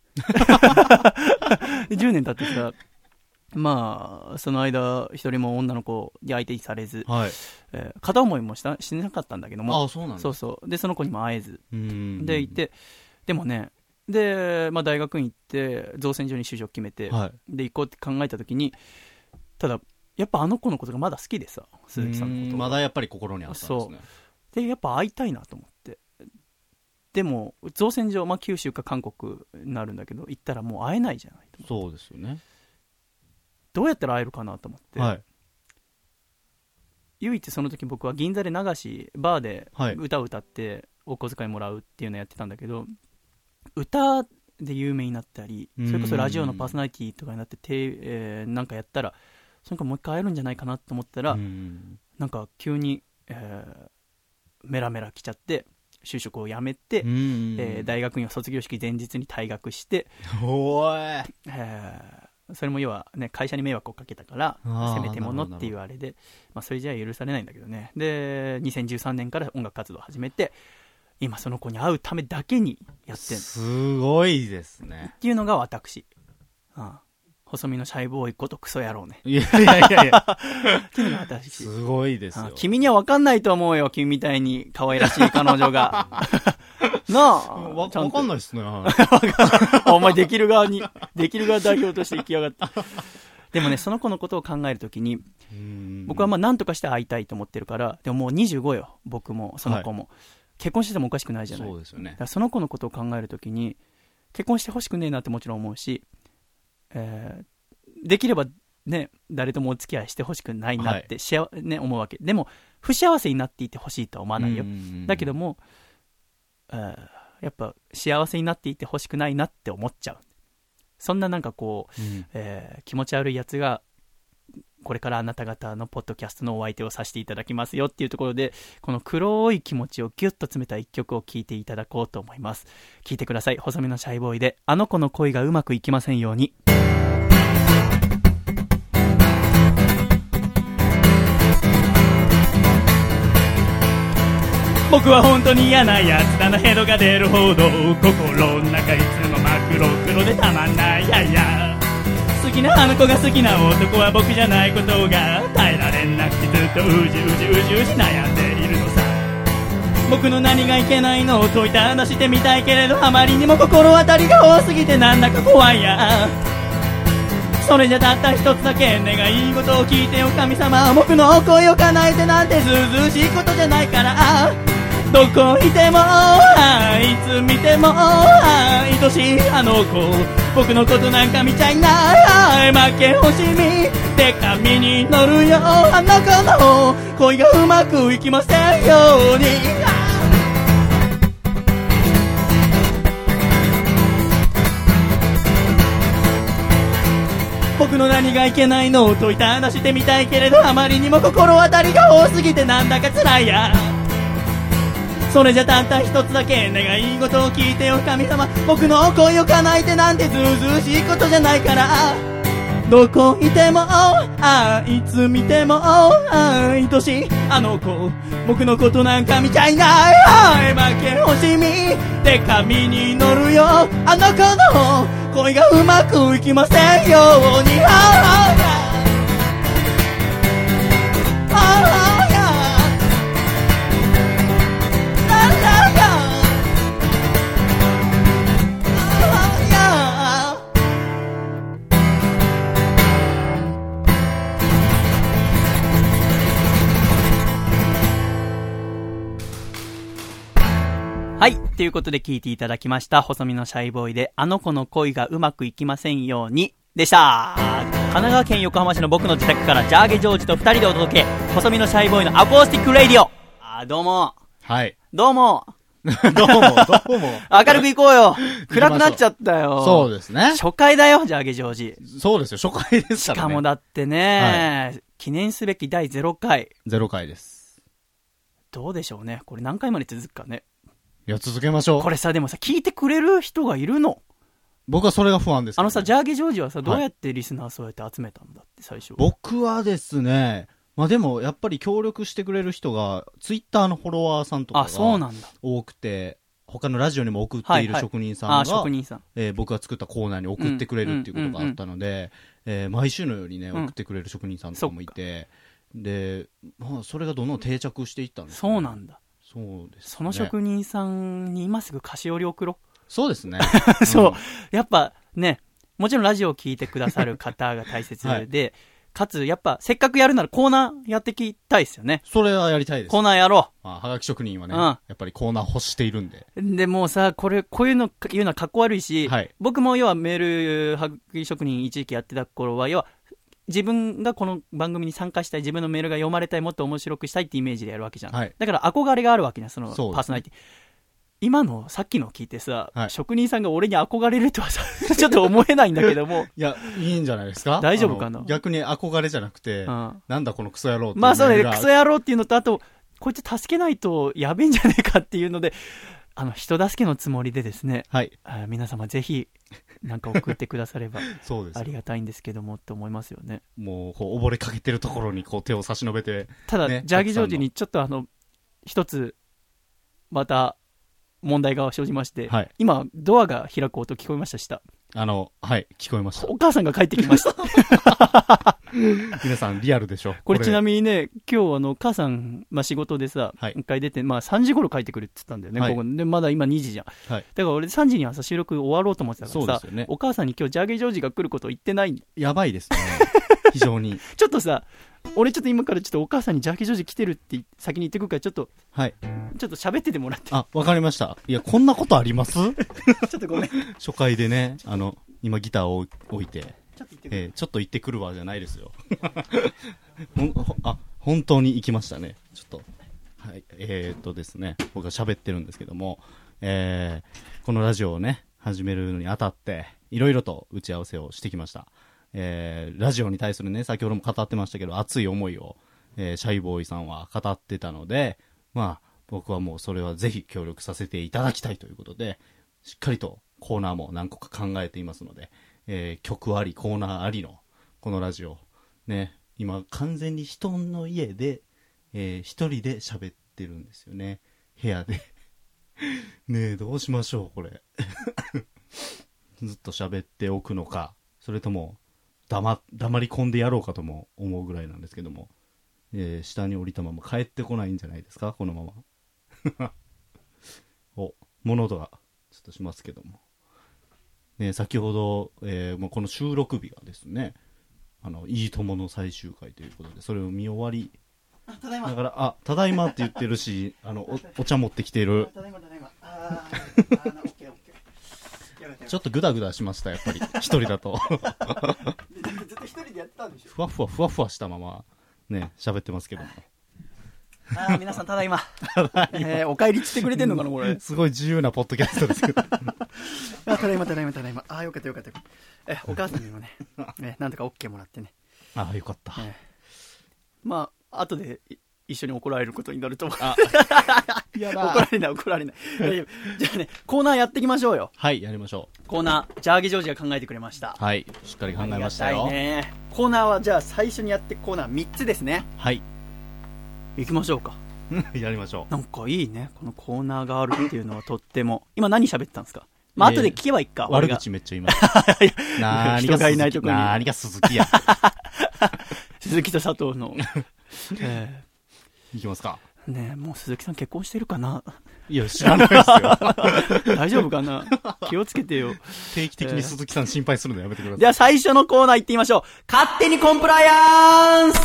10年経ってさ、まあその間一人も女の子に相手にされず、はい、片思いもしなかったんだけども、 そうなんだ。 そうでその子にも会えずでいて、でもね、で、大学院行って造船所に就職決めて、はい、で行こうって考えた時に、ただやっぱあの子のことがまだ好きでさ、鈴木さんのことがまだやっぱり心にあったんですね。 でやっぱ会いたいなと思って、でも造船所、九州か韓国になるんだけど、行ったらもう会えないじゃないと。 そうですよね。 どうやったら会えるかなと思って、はい、唯一その時僕は銀座で流しバーで歌を歌ってお小遣いもらうっていうのをやってたんだけど、歌で有名になったり、それこそラジオのパーソナリティとかになって、なんかやったらその子もう一回会えるんじゃないかなと思ったら、なんか急に、メラメラ来ちゃって就職を辞めて、大学院を卒業式前日に退学して、それも要は、ね、会社に迷惑をかけたからせめてものっていうあれで、それじゃ許されないんだけどね。で2013年から音楽活動を始めて、今その子に会うためだけにやってんの。 すごいですね。 っていうのが私、細身のシャイボーイことクソ野郎ね。 いやっていうのが私。 すごいですよ。 君には分かんないと思うよ、君みたいに可愛らしい彼女がなあ、 分かんないっすねお前できる側代表として生きやがってでもね、その子のことを考えるときに、僕は何とかして会いたいと思ってるから、でももう25よ、僕もその子も、結婚しててもおかしくないじゃない。 そうですよね。 だからその子のことを考えるときに、結婚してほしくねえなってもちろん思うし、できればね、誰ともお付き合いしてほしくないなって、思うわけ。でも不幸せになっていてほしいとは思わないよ。だけども、やっぱ幸せになっていてほしくないなって思っちゃう。そんななんかこう、気持ち悪いやつがこれからあなた方のポッドキャストのお相手をさせていただきますよっていうところで、この黒い気持ちをギュッと詰めた一曲を聴いていただこうと思います。聴いてください。細身のシャイボーイで、あの子の恋がうまくいきませんように。僕は本当に嫌なやつだな、ヘドが出るほど心の中いつも真っ黒黒でたまんない。好きなあの子が好きな男は僕じゃないことが耐えられなくて、ずっとうじ悩んでいるのさ。僕の何がいけないのを問いただしてみたいけれど、あまりにも心当たりが多すぎてなんだか怖いや。それじゃたった一つだけ願い事を聞いてよ神様。僕の声を叶えてなんてずうずうしいことじゃないから、どこいてもいつ見ても愛しいあの子、僕のことなんか見ちゃいない。負け惜しみで紙に乗るよ、あの子の恋がうまくいきませんように。僕の何がいけないのを問いただしてみたいけれど、あまりにも心当たりが多すぎてなんだか辛いや。それじゃたった一つだけ願い事を聞いてよ神様。僕の恋を叶えてなんてずうずうしいことじゃないから、 どこいてもいつ見ても愛しいあの子僕のことなんか見ちゃいない負け惜しみで紙に乗るよあの子の恋がうまくいきませんようにはい。ということで聞いていただきました。細身のシャイボーイで、あの子の恋がうまくいきませんように、でした。神奈川県横浜市の僕の自宅からジャーゲジョージと2人でお届け、細身のシャイボーイのアコースティックレディオ。どうも。 はい。 どうも。 どうも。 明るく行こうよ。暗くなっちゃったよ。 そうですね。 初回だよ、ジャーゲジョージ。 そうですよ、初回ですからね。 しかもだってね、はい、記念すべき第0回。 0回です。 どうでしょうね。これ何回まで続くかね。 いや、続けましょう。 これさ、でもさ、聞いてくれる人がいるの？ 僕はそれが不安です、ね。 ジャーゲジョージはさ、どうやってリスナーそうやって集めたんだって最初。 僕はですね、まあでも、やっぱり協力してくれる人が、ツイッターのフォロワーさんとかが多くて、他のラジオにも送っている職人さんが、 職人さん。 僕が作ったコーナーに送ってくれるっていうことがあったので、毎週のようにね、送ってくれる職人さんとかもいて、で、まあ、それがどんどん定着していったんです、ね。 そうなんだ。 そうですね。 その職人さんに今すぐ菓子折り送ろう。 そうですね。 そう。やっぱね、もちろんラジオを聞いてくださる方が大切で、はい、かつやっぱせっかくやるならコーナーやっていきたいですよね。 それはやりたいです。 コーナーやろう。はがき職人はね、やっぱりコーナー欲しているんで。 でもうさ、こういうの言うのはかっこ悪いし、はい、僕も要はメールはがき職人一時期やってた頃は、要は自分がこの番組に参加したい、自分のメールが読まれたい、もっと面白くしたいってイメージでやるわけじゃん。はい、だから憧れがあるわけね、そのパーソナリティ。今の、さっきの聞いてさ、はい、職人さんが俺に憧れるとはさ、ちょっと思えないんだけども。 いや、いいんじゃないですか？ 大丈夫かな？ 逆に憧れじゃなくて、なんだこのクソ野郎っていう。 まあそうね、クソ野郎っていうのと、あと、こいつ助けないとやべえんじゃねえかっていうので、人助けのつもりでですね、はい、皆様ぜひ、なんか送ってくださればそうです、 ありがたいんですけどもって思いますよね。 もうこう溺れかけてるところにこう手を差し伸べて、 ただ、ね、ジャーギジョージにちょっと一つまた問題が生じまして、はい、今ドアが開く音聞こえました？下はい、聞こえました。 お母さんが帰ってきました皆さんリアルでしょ。 これちなみにね、今日母さん、まあ、仕事でさ、はい、一回出て、まあ、3時頃帰ってくるって言ったんだよね、はい、ここでまだ今2時じゃん、はい、だから俺3時に朝収録終わろうと思ってたからさ、そうですよね、お母さんに今日ジャーゲジョージが来ることを言ってない。 やばいですね非常にちょっとさ、俺ちょっと今からちょっとお母さんにジャーゲジョージ来てるって先に言ってくるからちょっと、はい、ちょっと喋っててもらって。 あ、わかりました。いや、こんなことありますちょっとごめん。 初回でね、今ギターを置いて、ちょっと行ってくるわじゃないですよ本当に行きましたね。ちょっと、はい、ですね、僕が喋ってるんですけども、このラジオをね、始めるのにあたって、いろいろと打ち合わせをしてきました。ラジオに対するね、先ほども語ってましたけど、熱い思いを、シャイボーイさんは語ってたので、まあ、僕はもうそれはぜひ協力させていただきたいということで、しっかりとコーナーも何個か考えていますので、曲ありコーナーありのこのラジオね、今完全に人の家で、一人で喋ってるんですよね、部屋でねえ、どうしましょうこれずっと喋っておくのか、それとも黙り込んでやろうかとも思うぐらいなんですけども、下に降りたまま帰ってこないんじゃないですか、このまま物音がちょっとしますけども、ね、先ほど、もうこの収録日がですね、いいともの最終回ということで、それを見終わりただいまだから、ただいまって言ってるし、お茶持ってきている。 ただいまちょっとグダグダしました、やっぱり一人だとずっと一人でやってたんでしょ。 ふわふわしたままね喋ってますけども。 皆さんただいまお帰りしてくれてんのかなこれ。 すごい自由なポッドキャストですけどただいまよかったお母さんにもねなんとか OK もらってね。 よかった。 まあ後で一緒に怒られることになると思う。 やだ。 怒られない。じゃあね、コーナーやっていきましょうよ。 はい、やりましょう。 コーナー、ジャーギジョージが考えてくれました。 はい、しっかり考えましたよ。 ね、コーナーはじゃあ最初にやってコーナー3つですね。 はい。 行きましょうか。 やりましょう。 なんかいいね、このコーナーがあるっていうのはとっても。今何喋ってたんですか？まあ、後で聞けばいいか。 悪口めっちゃ言います。 人がいないとこに。 何が鈴木や。 鈴木と佐藤の。 いきますか。 ねえ、もう鈴木さん結婚してるかな？ いや、知らないですよ。 大丈夫かな？気をつけてよ。 定期的に鈴木さん心配するのやめてください。 では最初のコーナー行ってみましょう。勝手にコンプライアンス。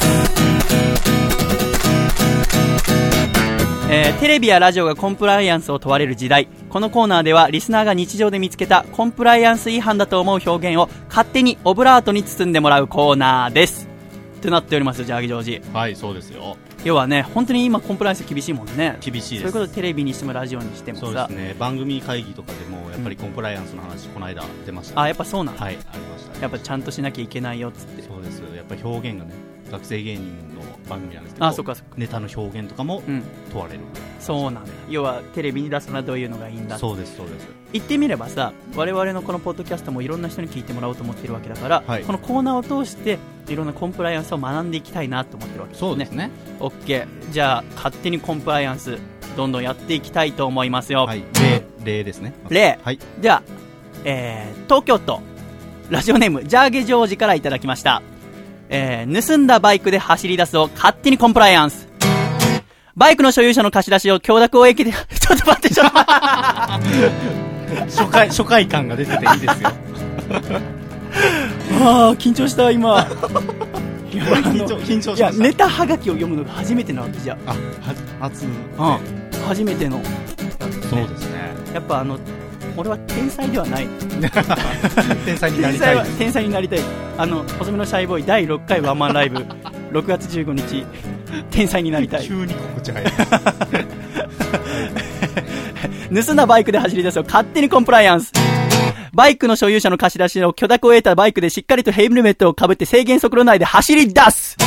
テレビやラジオがコンプライアンスを問われる時代、このコーナーではリスナーが日常で見つけたコンプライアンス違反だと思う表現を勝手にオブラートに包んでもらうコーナーですとなっております。ジャーギジョージ。 はい、そうですよ。 要はね、本当に今コンプライアンス厳しいもんね。 厳しいです。 そういうことテレビにしてもラジオにしてもさ。 そうですね。番組会議とかでもやっぱりコンプライアンスの話、この間出ました、ね。 やっぱそうなんだ。 はい、ありました、ね。 やっぱちゃんとしなきゃいけないよっつって。 そうです。やっぱり表現がね、学生芸人の番組なんですけど、 そっかそっか。 ネタの表現とかも問われる。 そうなんだ。要はテレビに出すのはどういうのがいいんだって。 そうですそうです。 言ってみればさ、我々のこのポッドキャストもいろんな人に聞いてもらおうと思っているわけだから、このコーナーを通していろんなコンプライアンスを学んでいきたいなと思ってるわけですね。 そうですね。 オッケー。じゃあ勝手にコンプライアンスどんどんやっていきたいと思いますよ。 はい。例ですね。 例。 はい。 じゃあ、東京都ラジオネームジャーゲジョージからいただきました。盗んだバイクで走り出すを勝手にコンプライアンス。バイクの所有者の貸し出しを許諾を得てちょっと待って初回感が出てていいですよ。 緊張した今。 緊張しました。 いや、ネタはがきを読むのが初めてなわけじゃ。初めての。 そうですね。 やっぱ俺は天才ではない。 天才になりたい。 天才になりたい。細身のシャイボーイ第6回ワンマンライブ6月15日天才になりたい。 急に告知入る。 盗んだバイクで走り出すを勝手にコンプライアンス。バイクの所有者の貸し出しの許諾を得たバイクでしっかりとヘルメットをかぶって制限速度内で走り出す。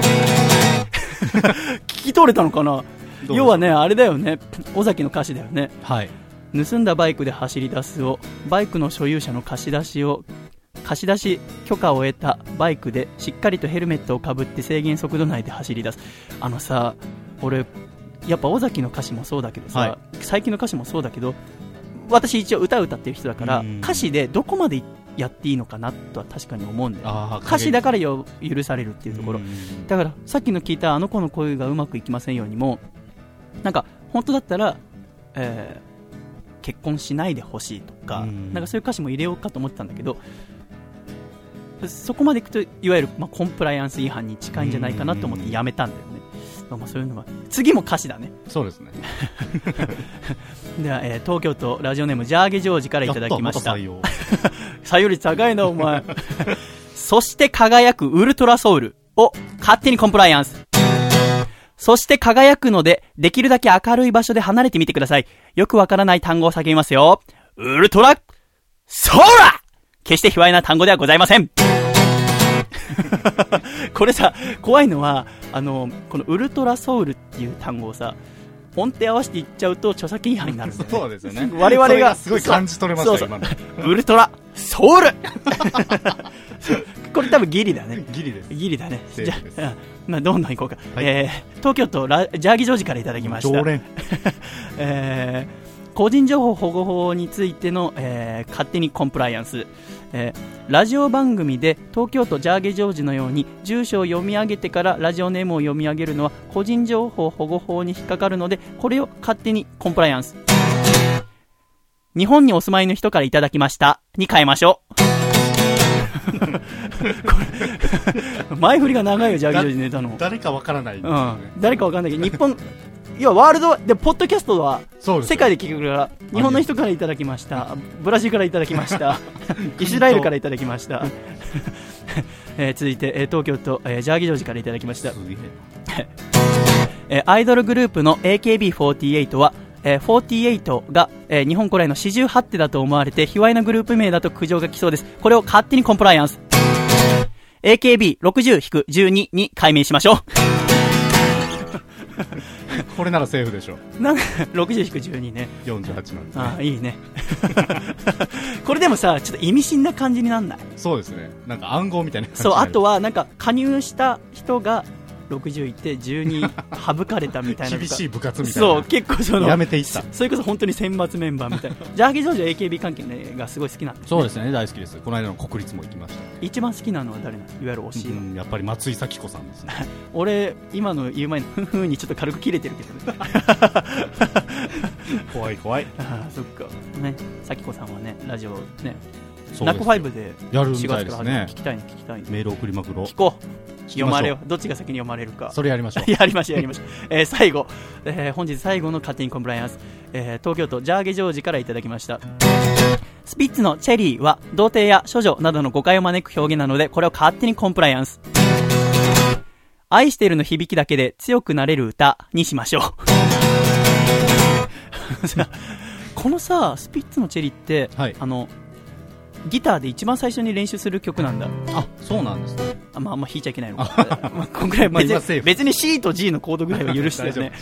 聞き取れたのかな。要はね、あれだよね、尾崎の歌詞だよね。 はい。 盗んだバイクで走り出すを、バイクの所有者の貸し出し許可を得たバイクでしっかりとヘルメットをかぶって制限速度内で走り出す。さ、俺やっぱ尾崎の歌詞もそうだけどさ、はい、最近の歌詞もそうだけど、私一応歌ってる人だから、歌詞でどこまでやっていいのかなとは確かに思うんだよ。歌詞だから許されるっていうところだから、さっきの聞いたあの子の恋がうまくいきませんようにも、なんか本当だったら、結婚しないでほしいとか、なんかそういう歌詞も入れようかと思ってたんだけど、そこまでいくといわゆる、コンプライアンス違反に近いんじゃないかなと思ってやめたんだよね。そういうのは次も歌詞だね。 そうですね。 では、東京都ラジオネームジャーゲジョージからいただきました。採用率高いなお前。そして輝くウルトラソウルを勝手にコンプライアンス。そして輝くのでできるだけ明るい場所で離れてみてください。よくわからない単語を叫びますよ。ウルトラソーラ、決して卑猥な単語ではございません。これさ、怖いのはこのウルトラソウルっていう単語をさ、音程合わせて言っちゃうと著作権違反になるんだよね。 そうですよね。 我々がすごい感じ取れましたよ今の。 ウルトラソウル。これ多分ギリだね。 ギリです。 ギリだね。じゃあ、どんどん行こうか。はい、東京都ジャーギジョージからいただきました。 常連。 個人情報保護法についての、勝手にコンプライアンス。ラジオ番組で東京都ジャーゲジョージのように住所を読み上げてからラジオネームを読み上げるのは個人情報保護法に引っかかるので、これを勝手にコンプライアンス。日本にお住まいの人からいただきましたに変えましょう。これ前振りが長いよ、ジャーゲジョージネタの。 誰かわからない、 誰かわかんないけど、日本いやワールドでポッドキャストは世界で聞くから、日本の人からいただきました、ブラジルからいただきました、イスラエルからいただきました。続いて、東京都、ジャーギジョージからいただきました。アイドルグループの AKB48 は、48が、日本古来の四十八手だと思われて卑猥なグループ名だと苦情が来そうです。これを勝手にコンプライアンス。 AKB60-12 に改名しましょう。 これならセーフでしょ。 なんか 60-12 ね。 48なんですね。 ああ、いいね。これでもさ、ちょっと意味深な感じになんない？ そうですね。なんか暗号みたいな感じ。 そう、あとはなんか加入した人が60いて12省かれたみたいな厳しい部活みたいな。 そう、結構そのやめていった。 それこそ本当に選抜メンバーみたいな。ジャーギージョージは AKB 関係がすごい好きなんです、ね、 そうですね、大好きです。この間の国立も行きました。 一番好きなのは誰なの？いわゆる推しは。 やっぱり松井咲子さんですね。 俺今の言う前のふんふんにちょっと軽く切れてるけどね。 怖い怖い。 ああ、そっかね。咲子さんはね、ラジオね、 ナックファイブでやるみたいですね。 聞きたいね、聞きたいね。 メール送りまくろう。 聞こう。読まれよ。どっちが先に読まれるか。 それやりましょう。 やりましょう。最後、本日最後の勝手にコンプライアンス、東京都ジャーゲジョージからいただきました。スピッツのチェリーは童貞や処女などの誤解を招く表現なので、これを勝手にコンプライアンス。愛してるの響きだけで強くなれる歌にしましょう。このさ、スピッツのチェリーって、はい、ギターで一番最初に練習する曲なんだ。 あ、そうなんですね。 あんま弾いちゃいけないのか。こんぐらい別に C と G のコードぐらいは許してよね。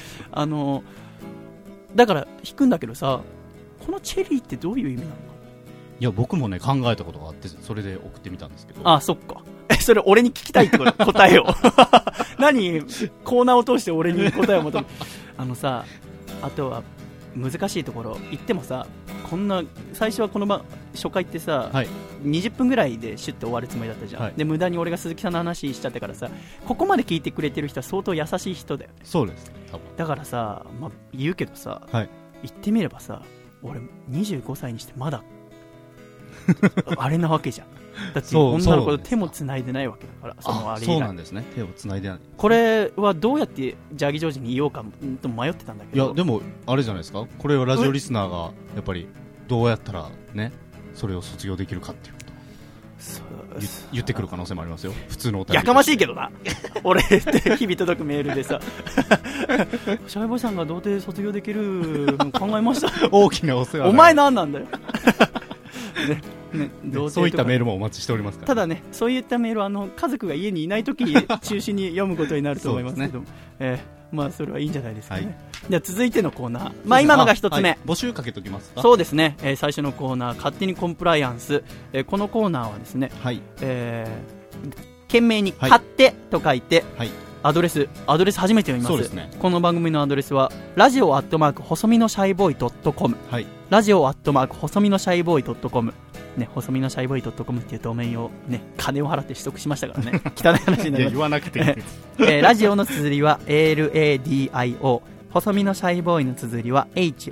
だから弾くんだけどさ、このチェリーってどういう意味なのか。 いや、僕もね、考えたことがあって、それで送ってみたんですけど。 あ、そっか。それ俺に聞きたいってこと答えを。何コーナーを通して俺に答えを求める。さ、あとは難しいところ言ってもさ、こんな最初はこの初回ってさ、はい、20分ぐらいでシュッと終わるつもりだったじゃん、はい、で無駄に俺が鈴木さんの話しちゃったからさ、ここまで聞いてくれてる人は相当優しい人だよね。 そうです、多分。だからさ、言うけどさ、 はい、 言ってみればさ、俺25歳にしてまだあれなわけじゃん。だって女の子と手もつないでないわけだから。 そうなんですね。手をつないでない。 これはどうやってジャーギージョージに言おうかと迷ってたんだけど。 いや、でもあれじゃないですか、これはラジオリスナーがやっぱりどうやったらね、それを卒業できるかっていうこと言ってくる可能性もありますよ。普通のお便り。 やかましいけどな。俺って日々届くメールでさ、シャイボーイさんが童貞卒業できるの考えました。 大きなお世話。 お前なんなんだよ。ね、 そういったメールもお待ちしておりますから。 ただね、そういったメールは家族が家にいないときに中心に読むことになると思いますけども、まあそれはいいんじゃないですかね。はい、じゃあ続いてのコーナー、今のが一つ目、 はい、募集かけときますか。 そうですね、最初のコーナー、勝手にコンプライアンス、このコーナーはですね、 はい、 懸命に勝手と書いて、 はい、 アドレス初めて読みます。 そうですね。 この番組のアドレスはラジオ@細身のシャイボーイ.com、 はい、 ラジオ@細身のシャイボーイ.comね、細身のシャイボーイ .com っていうドメインをね、金を払って取得しましたからね。汚い話になります。 言わなくていい。 ラジオの綴りは ALADIO、細身のシャイボーイの綴りは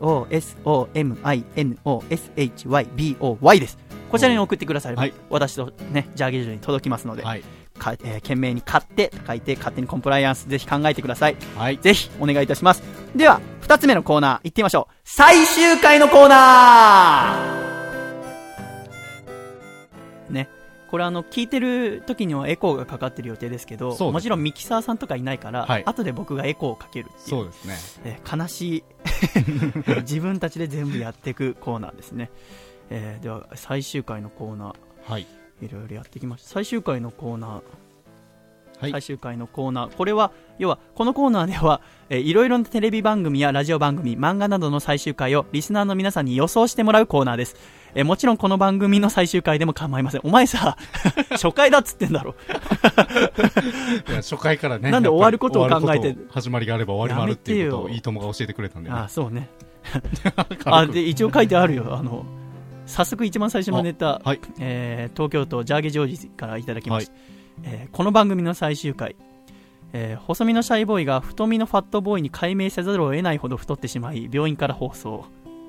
HOSOMINOSHYBOY です。こちらに送ってくだされば、はい、私とね、ジャーゲージに届きますので、はい、懸命に勝手と書いて、勝手にコンプライアンス、ぜひ考えてください。 はい、 ぜひお願いいたします。では、2つ目のコーナー行ってみましょう。最終回のコーナーね、これ聞いてる時にはエコーがかかってる予定ですけど、もちろんミキサーさんとかいないから、はい、後で僕がエコーをかけるっていう、 そうですね、 悲しい自分たちで全部やっていくコーナーですね。では最終回のコーナー、 はい、 いろいろやってきました。最終回のコーナー、 はい、 最終回のコーナー、これは要はこのコーナーでは、いろいろなテレビ番組やラジオ番組、漫画などの最終回をリスナーの皆さんに予想してもらうコーナーです。もちろんこの番組の最終回でも構いません。お前さ初回だっつってんだろ。 いや、初回からね、 なんで終わることを考えて、 始まりがあれば終わりもあるっていうことをいいともが教えてくれたんで、ね、 あ、そうね。で一応書いてあるよ。早速一番最初のネタ、 はい、 東京都ジャーゲジョージからいただきました。はい、この番組の最終回、細身のシャイボーイが太身のファットボーイに改名せざるを得ないほど太ってしまい病院から放送。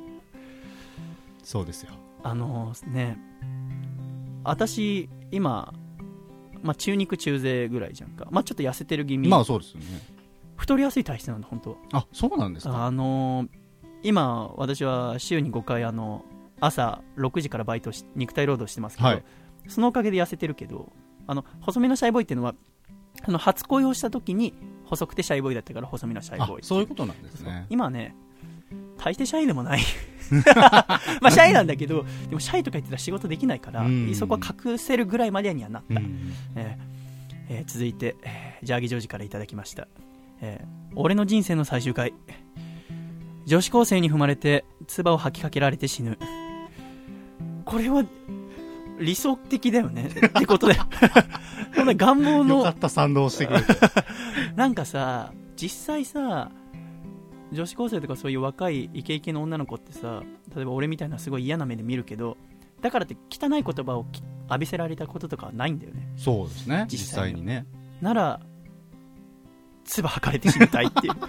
そうですよ。 ね、私今、中肉中背ぐらいじゃんか、ちょっと痩せてる気味、 そうですよね。 太りやすい体質なんだ本当は。 あ、そうなんですか。 今私は週に5回朝6時からバイト肉体労働してますけど、はい、そのおかげで痩せてるけど、細身のシャイボーイっていうのは初恋をした時に細くてシャイボーイだったから細身のシャイボーイ。 そういうことなんですね。 今ね、大してシャイでもないシャイなんだけど、でもシャイとか言ってたら仕事できないから、そこは隠せるぐらいまでにはなった。続いて、ジャーギジョージからいただきました。 俺の人生の最終回。女子高生に踏まれて唾を吐きかけられて死ぬ。これは理想的だよねってことでこんな願望のよかった、賛同してくれてなんかさ、実際さ、女子高生とかそういう若いイケイケの女の子ってさ、例えば俺みたいなすごい嫌な目で見るけど、だからって汚い言葉を浴びせられたこととかはないんだよね。 そうですね、実際にね。 なら唾吐かれて死にたいっていう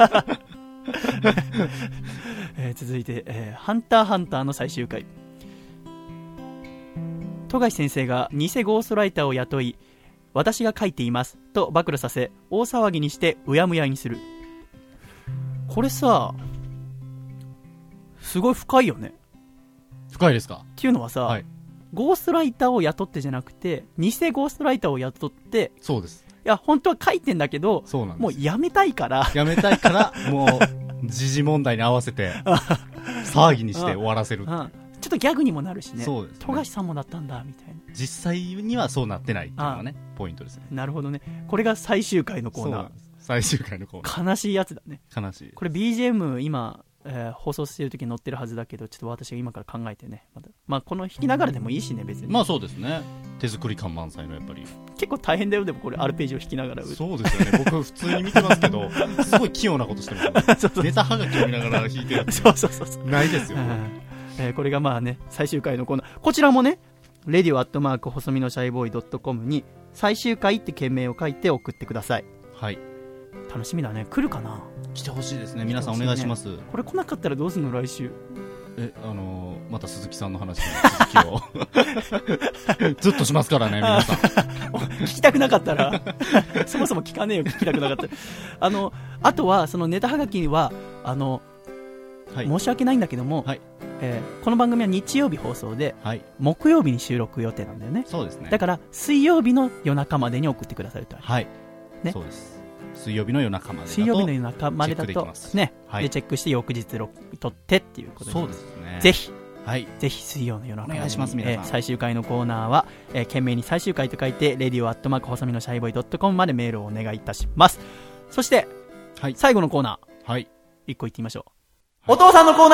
続いて、ハンターハンターの最終回。富樫先生が偽ゴーストライターを雇い、私が書いていますと暴露させ、大騒ぎにしてうやむやにする。これさ、すごい深いよね。 深いですか。 っていうのはさ、はい、ゴーストライターを雇ってじゃなくて、偽ゴーストライターを雇って、 そうです。 いや本当は書いてんだけど、 そうなんです。 もうやめたいからもう時事問題に合わせて騒ぎにして終わらせる。ちょっとギャグにもなるしね。 そうですね。 富樫さんもだったんだみたいな。 実際にはそうなってないっていうのがね、ポイントですね。 なるほどね。これが最終回のコーナー。 最終回のコーナー。 悲しいやつだね。 悲しい。 これ BGM 今、放送してる時に載ってるはずだけど、ちょっと私が今から考えてね、まあこの弾きながらでもいいしね、別に。 まあそうですね。手作り感満載のやっぱり。 結構大変だよ。でもこれアルペジオ弾きながら。 そうですよね。僕普通に見てますけど、すごい器用なことしてますね。ネタはがきを見ながら弾いてる。 そうないですよ。 これがまあね、最終回のコーナー。こちらもね、radio@ 細身のシャイボーイ .com に最終回って件名を書いて送ってください。 はい。 楽しみだね。来るかな。 来てほしいですね。皆さんお願いします。 これ来なかったらどうすんの来週。 また鈴木さんの話の続きをずっとしますからね、皆さん聞きたくなかったらそもそも聞かねえよ、聞きたくなかったらあとはそのネタはがきははい、申し訳ないんだけども、はい、この番組は日曜日放送で、はい、木曜日に収録予定なんだよね。 そうですね。 だから水曜日の夜中までに送ってくださると。 はい、ね、そうです。水曜日の夜中までだとチェックでね、はい、でチェックして翌日撮ってっていうことで、 そうですね。 ぜひ、 はい、 ぜひ水曜の夜中までお願いします。皆さん、 最終回のコーナーは、懸命に最終回と書いて radio@ 細身のシャイボーイ .com までメールをお願いいたします。そして、はい、最後のコーナー、はい、1個言ってみましょう、はい、お父さんのコーナ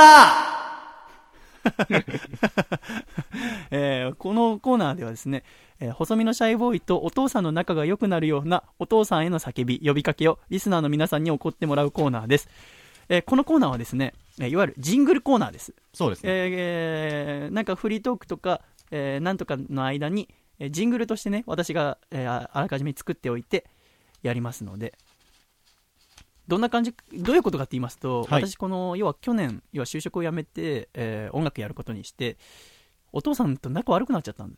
ーこのコーナーではですね、細身のシャイボーイとお父さんの仲が良くなるようなお父さんへの叫び、呼びかけをリスナーの皆さんに送ってもらうコーナーです。このコーナーはですね、いわゆるジングルコーナーです。 そうですね。 なんかフリートークとか、なんとかの間に、ジングルとしてね、私が、あらかじめ作っておいてやりますので、どんな感じ、どういうことかって言いますと、はい、私要は去年就職を辞めて、音楽やることにしてお父さんと仲悪くなっちゃったんで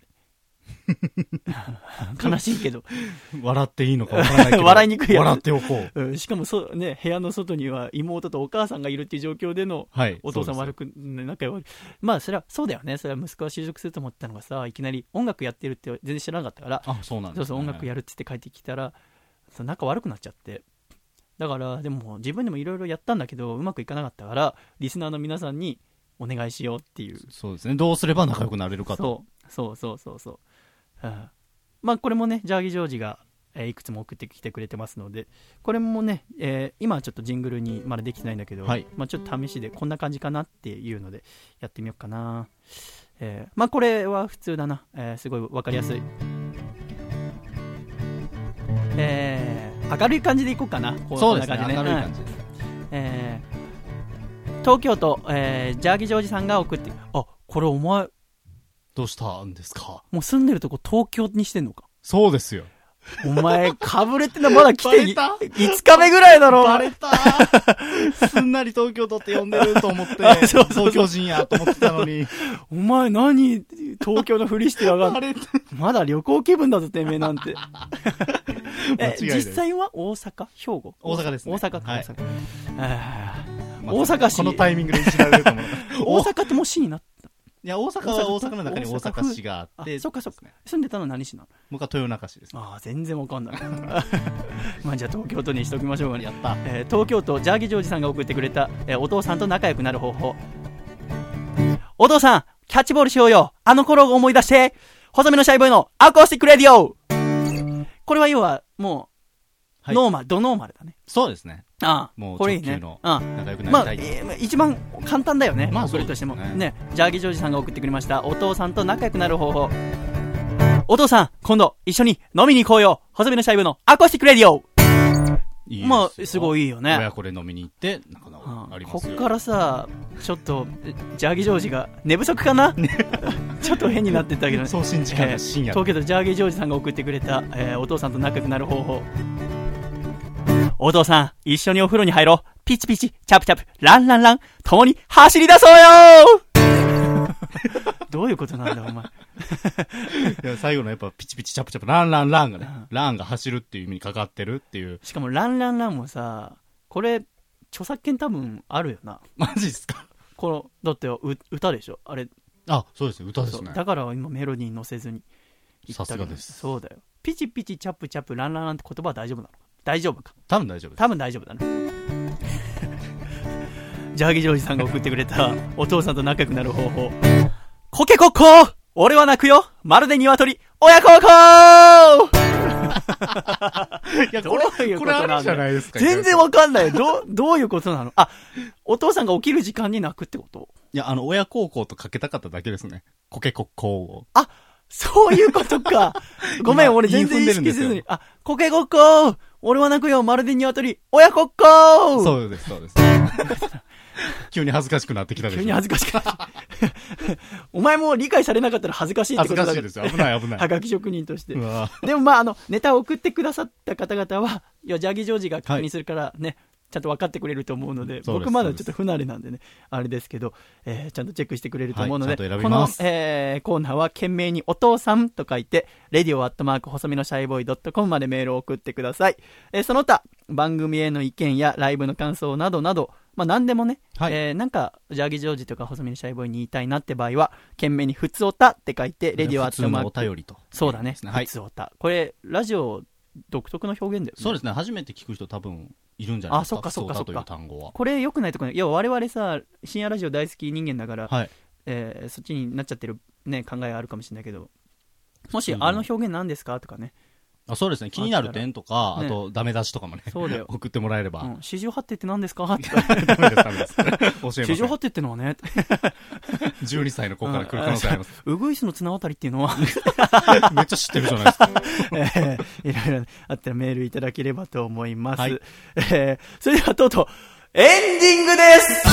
悲しいけど笑っていいのか笑わないけど笑いにくいやつ、 笑っておこう、 しかもね、部屋の外には妹とお母さんがいるっていう状況での、はい、お父さん悪く、ね、仲良い。まあそれはそうだよね。それは息子が就職すると思ったのがさ、いきなり音楽やってるって全然知らなかったから、 あ、そうなんですね。 そう音楽やるって言って帰ってきたら仲悪くなっちゃって、だからでも自分でもいろいろやったんだけどうまくいかなかったから、リスナーの皆さんにお願いしようっていう。 そうですね。どうすれば仲良くなれるかと。 そう、まあこれもね、ジャーギジョージが、いくつも送ってきてくれてますので、これもね、今はちょっとジングルにまだできてないんだけど、はい、まあ、ちょっと試しでこんな感じかなっていうのでやってみようかな。まあこれは普通だな、すごい分かりやすい。明るい感じでいこうかな。 そうですね、明るい感じで、東京都、ジャーギジョージさんが送って、あ、これお前どうしたんですか。 もう住んでるとこ東京にしてんのか。 そうですよ。 お前かぶれってのまだ来て5日目ぐらいだろ。 バレたすんなり東京都って呼んでると思って東京人やと思ってたのにお前何東京のふりしてやがってまだ旅行気分だぞてめえなんて実際は大阪、兵庫、 大阪ですね。 大阪か、 はい、 大阪市、 このタイミングで知られると思う大阪ってもう市になった。 いや、大阪は大阪の中に大阪市があって、 そっかそっか。住んでたのは何市なの。 僕は豊中市です、ね。 ああ、全然わかんないまあじゃあ東京都にしときましょうかね。 やった、 東京都ジャーギジョージさんが送ってくれた、お父さんと仲良くなる方法。お父さん、キャッチボールしようよ。あの頃を思い出して。細身のシャイボーイのアコースティックレディオ。これは要はもうはい、 ドノーマルだね。 そうですね。 もうこれいいね。 仲良くなりたい。 一番簡単だよね。送るとしても。 ね。 ね、ジャーギージョージさんが送ってくれました。お父さんと仲良くなる方法。お父さん、今度一緒に飲みに行こうよ。細身のシャイブのアコースティックレディオ。 いいまあ、すごいいいよね。 親子で飲みに行って、ありますよ。 こっからさ、ちょっと、ジャーギージョージが寝不足かなちょっと変になってったけどね。 送信時間が深夜。 東京都ジャーギージョージさんが送ってくれた、お父さんと仲良くなる方法。お父さん、一緒にお風呂に入ろう。ピチピチ、チャプチャプ、ランランラン、共に走り出そうよどういうことなんだ、お前。 いや、最後のやっぱピチピチ、チャプチャプ、ランランランがね、ランが走るっていう意味にかかってるっていう。 しかも、ランランランもさ、これ、著作権多分あるよな。 マジっすか？ この、だって歌でしょあれ。 そうですね、歌ですね。 だから今メロディーに乗せずに言ったけど。 さすがです。 そうだよ。ピチピチ、チャプチャプ、ランランランって言葉は大丈夫なのか？大丈夫か？ 多分大丈夫です。 多分大丈夫だね。ジャーギージョージさんが送ってくれたお父さんと仲良くなる方法。コケコッコー、俺は泣くよ、まるで鶏、親孝行いや、どういうことなんだよ。 これあるじゃないですか。 全然わかんないよ。どういうことなの？お父さんが起きる時間に泣くってこと？ いや、親孝行とかけたかっただけですね。コケコッコーを。 そういうことか。ごめん、俺全然意識せずに。コケコッコー、俺は泣くよ、まるで鶏、親孝行。 そうです、そうです。急に恥ずかしくなってきたでしょ。 急に恥ずかしくなってお前も理解されなかったら恥ずかしいってことだから。 恥ずかしいですよ。危ない危ない。 はがき職人として。でもネタを送ってくださった方々は、いや、ジャーギージョージが確認するからね、ちゃんと分かってくれると思うので、僕まだちょっと不慣れなんでね、あれですけど、ちゃんとチェックしてくれると思うので、この、コーナーは懸命にお父さんと書いて、radio@ 細身のシャイボーイ .com までメールを送ってください。その他、番組への意見やライブの感想などなど、何でもね、なんか、ジャーギージョージとか細身のシャイボーイに言いたいなって場合は、懸命にふつおたって書いて、radio@ 普通のお便りと。 そうだね、ふつおた。これ、ラジオ独特の表現だよね。 そうですね、初めて聞く人多分いるんじゃないですか。 そっかそっかそっか。 という単語は。 これ良くないところ、いや、我々さ、深夜ラジオ大好き人間だから、そっちになっちゃってるね、考えあるかもしれないけど、もし、あの表現何ですかとかね。 そうですね、気になる点とか、あと、ダメ出しとかもね、そうだよ送ってもらえれば。 四十八手って何ですかダメです、ダメです。教えます。 四十八手ってのはね、 12歳の子から来る可能性あります。 ウグイスの綱渡りっていうのはめっちゃ知ってるじゃないですか。 いろいろあったらメールいただければと思います。それではとうとう、エンディングです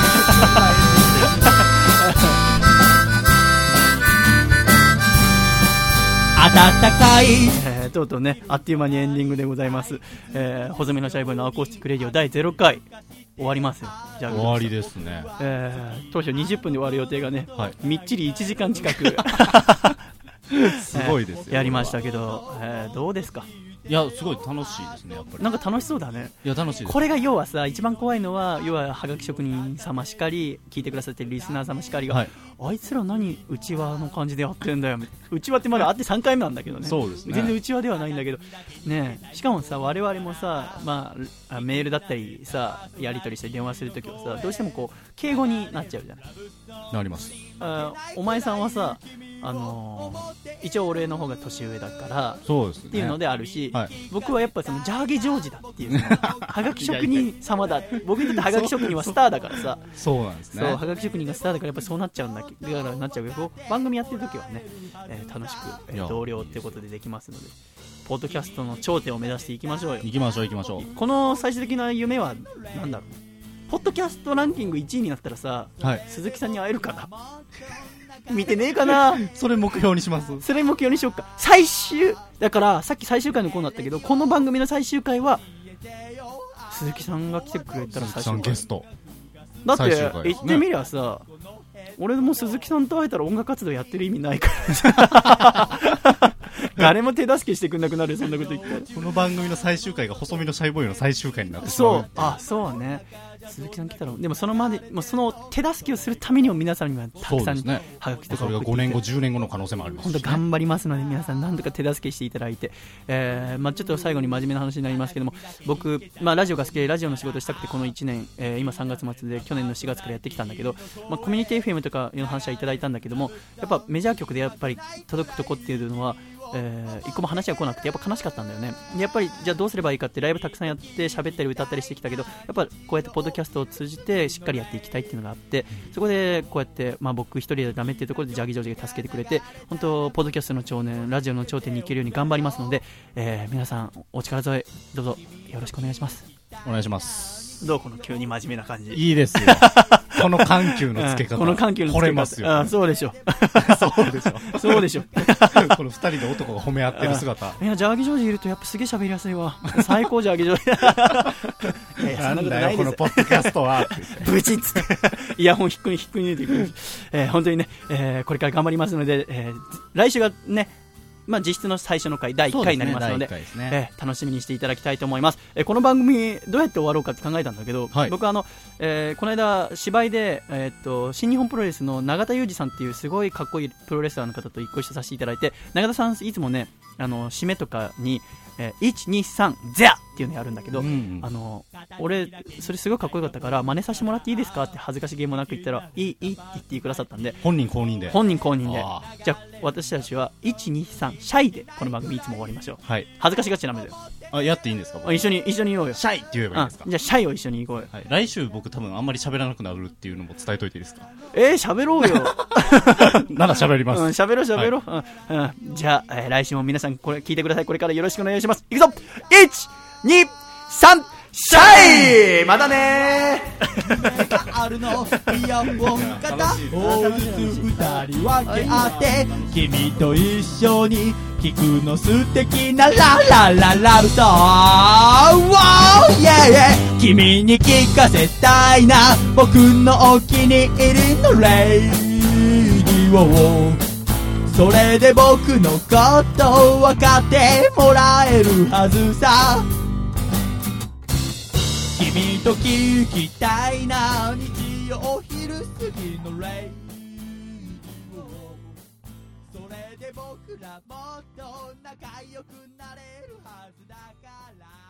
暖かい、 とうとうね、あっという間にエンディングでございます。細身のシャイボーイのアコースティックレディオ第0回終わりますよ。 じゃあ終わりですね。 当初20分で終わる予定がね、みっちり1時間近くすごいですよ、 やりましたけど、どうですか？ いや、すごい楽しいですね、やっぱり。 なんか楽しそうだね。 いや、楽しいです。 これが要はさ、一番怖いのは、要ははがき職人様しかり、聞いてくださってるリスナー様しかりが、あいつら何うちわの感じでやってんだよ。うちわってまだあって3回目なんだけどね。 そうですね。 全然うちわではないんだけどね。しかもさ、我々もさ、メールだったりさ、やり取りして電話するときはさ、どうしてもこう敬語になっちゃうじゃない。 なります。 お前さんはさ、一応俺の方が年上だからそうですねっていうのであるし、僕はやっぱそのジャーギジョージだっていうはがき職人様だ、僕にとってはがき職人はスターだからさそうなんですね。 そう、はがき職人がスターだからやっぱそうなっちゃうんだからなっちゃうけど、番組やってる時はね、楽しく、同僚ってことでできますので、ポッドキャストの頂点を目指していきましょうよ。 行きましょう行きましょう。 この最終的な夢はなんだろう、ポッドキャストランキング1位になったらさ、鈴木さんに会えるかな見てねえかなそれ目標にします。 それ目標にしようか。最終だからさっき最終回のコーナーだったけど、この番組の最終回は鈴木さんが来てくれたら最終回ゲストだって言ってみりゃさ、俺も鈴木さんと会えたら音楽活動やってる意味ないから誰も手助けしてくれなくなるよ、そんなこと言ったら。 この番組の最終回が細身のシャイボーイの最終回になってしまう。 そうね。鈴木さん来たら、でもそのまでもうその手助けをするためにも皆さんにはたくさんはがきとかそれが5年後10年後の可能性もありますし、 本当頑張りますので、皆さん何とか手助けしていただいて、ちょっと最後に真面目な話になりますけども、僕、ラジオが好きでラジオの仕事したくてこの1年、今3月末で去年の4月からやってきたんだけど、コミュニティ FM とかの話はいただいたんだけども、やっぱメジャー局でやっぱり届くとこっていうのは一個も話が来なくてやっぱ悲しかったんだよね。でやっぱりじゃあどうすればいいかってライブたくさんやって喋ったり歌ったりしてきたけど、やっぱこうやってポッドキャストを通じてしっかりやっていきたいっていうのがあって、そこでこうやって、僕一人でダメっていうところでジャギジョージが助けてくれて、本当ポッドキャストの頂点、ラジオの頂点に行けるように頑張りますので、皆さんお力添えどうぞよろしくお願いします。 お願いします。 どうこの急に真面目な感じ。 いいですよこの緩急のつけ方、 この緩急のつけ方惚れますよ。 そうでしょそうでしょそうでしょこの二人で男が褒め合ってる姿。 いやジャーギジョージいるとやっぱすげえ喋りやすいわ。最高ジャーギジョージいやなんだよこのポッドキャストはブチッつってイヤホンひっくり抜いていく、本当にね、これから頑張りますので、来週がね実質の最初の回第1回になりますので、楽しみにしていただきたいと思います。この番組どうやって終わろうかって考えたんだけど、僕この間芝居で、新日本プロレスの永田裕二さんっていうすごいかっこいいプロレスラーの方とご一緒させていただいて、永田さんいつもね締めとかに123ゼアっていうのやるんだけど、俺それすごいかっこよかったから真似させてもらっていいですかって恥ずかしげもなく言ったらいいって言ってくださったんで、 本人公認でじゃあ私たちは123シャイでこの番組いつも終わりましょう。恥ずかしがっちゃダメだよ。 やっていいんですか？ 一緒に言おうよ。 シャイって言えばいいんですか？ じゃあシャイを一緒に行こうよ。 来週僕多分あんまり喋らなくなるっていうのも伝えといていいですか？ 喋ろうよなら喋ります。 喋ろう、じゃあ、来週も皆さんこれ聞いてください。これからよろしくお願いします。いくぞ !1、2、3、シャイまたねーあるのイヤホン片方ずつ二人分け合って君と一緒に聴くの素敵なララララブソング、君に聞かせたいな僕のお気に入りのレイディオ、それで僕のこと分かってもらえるはずさ。君と聞きたいな日曜昼過ぎのレイディオ、それで僕らもっと仲良くなれるはずだから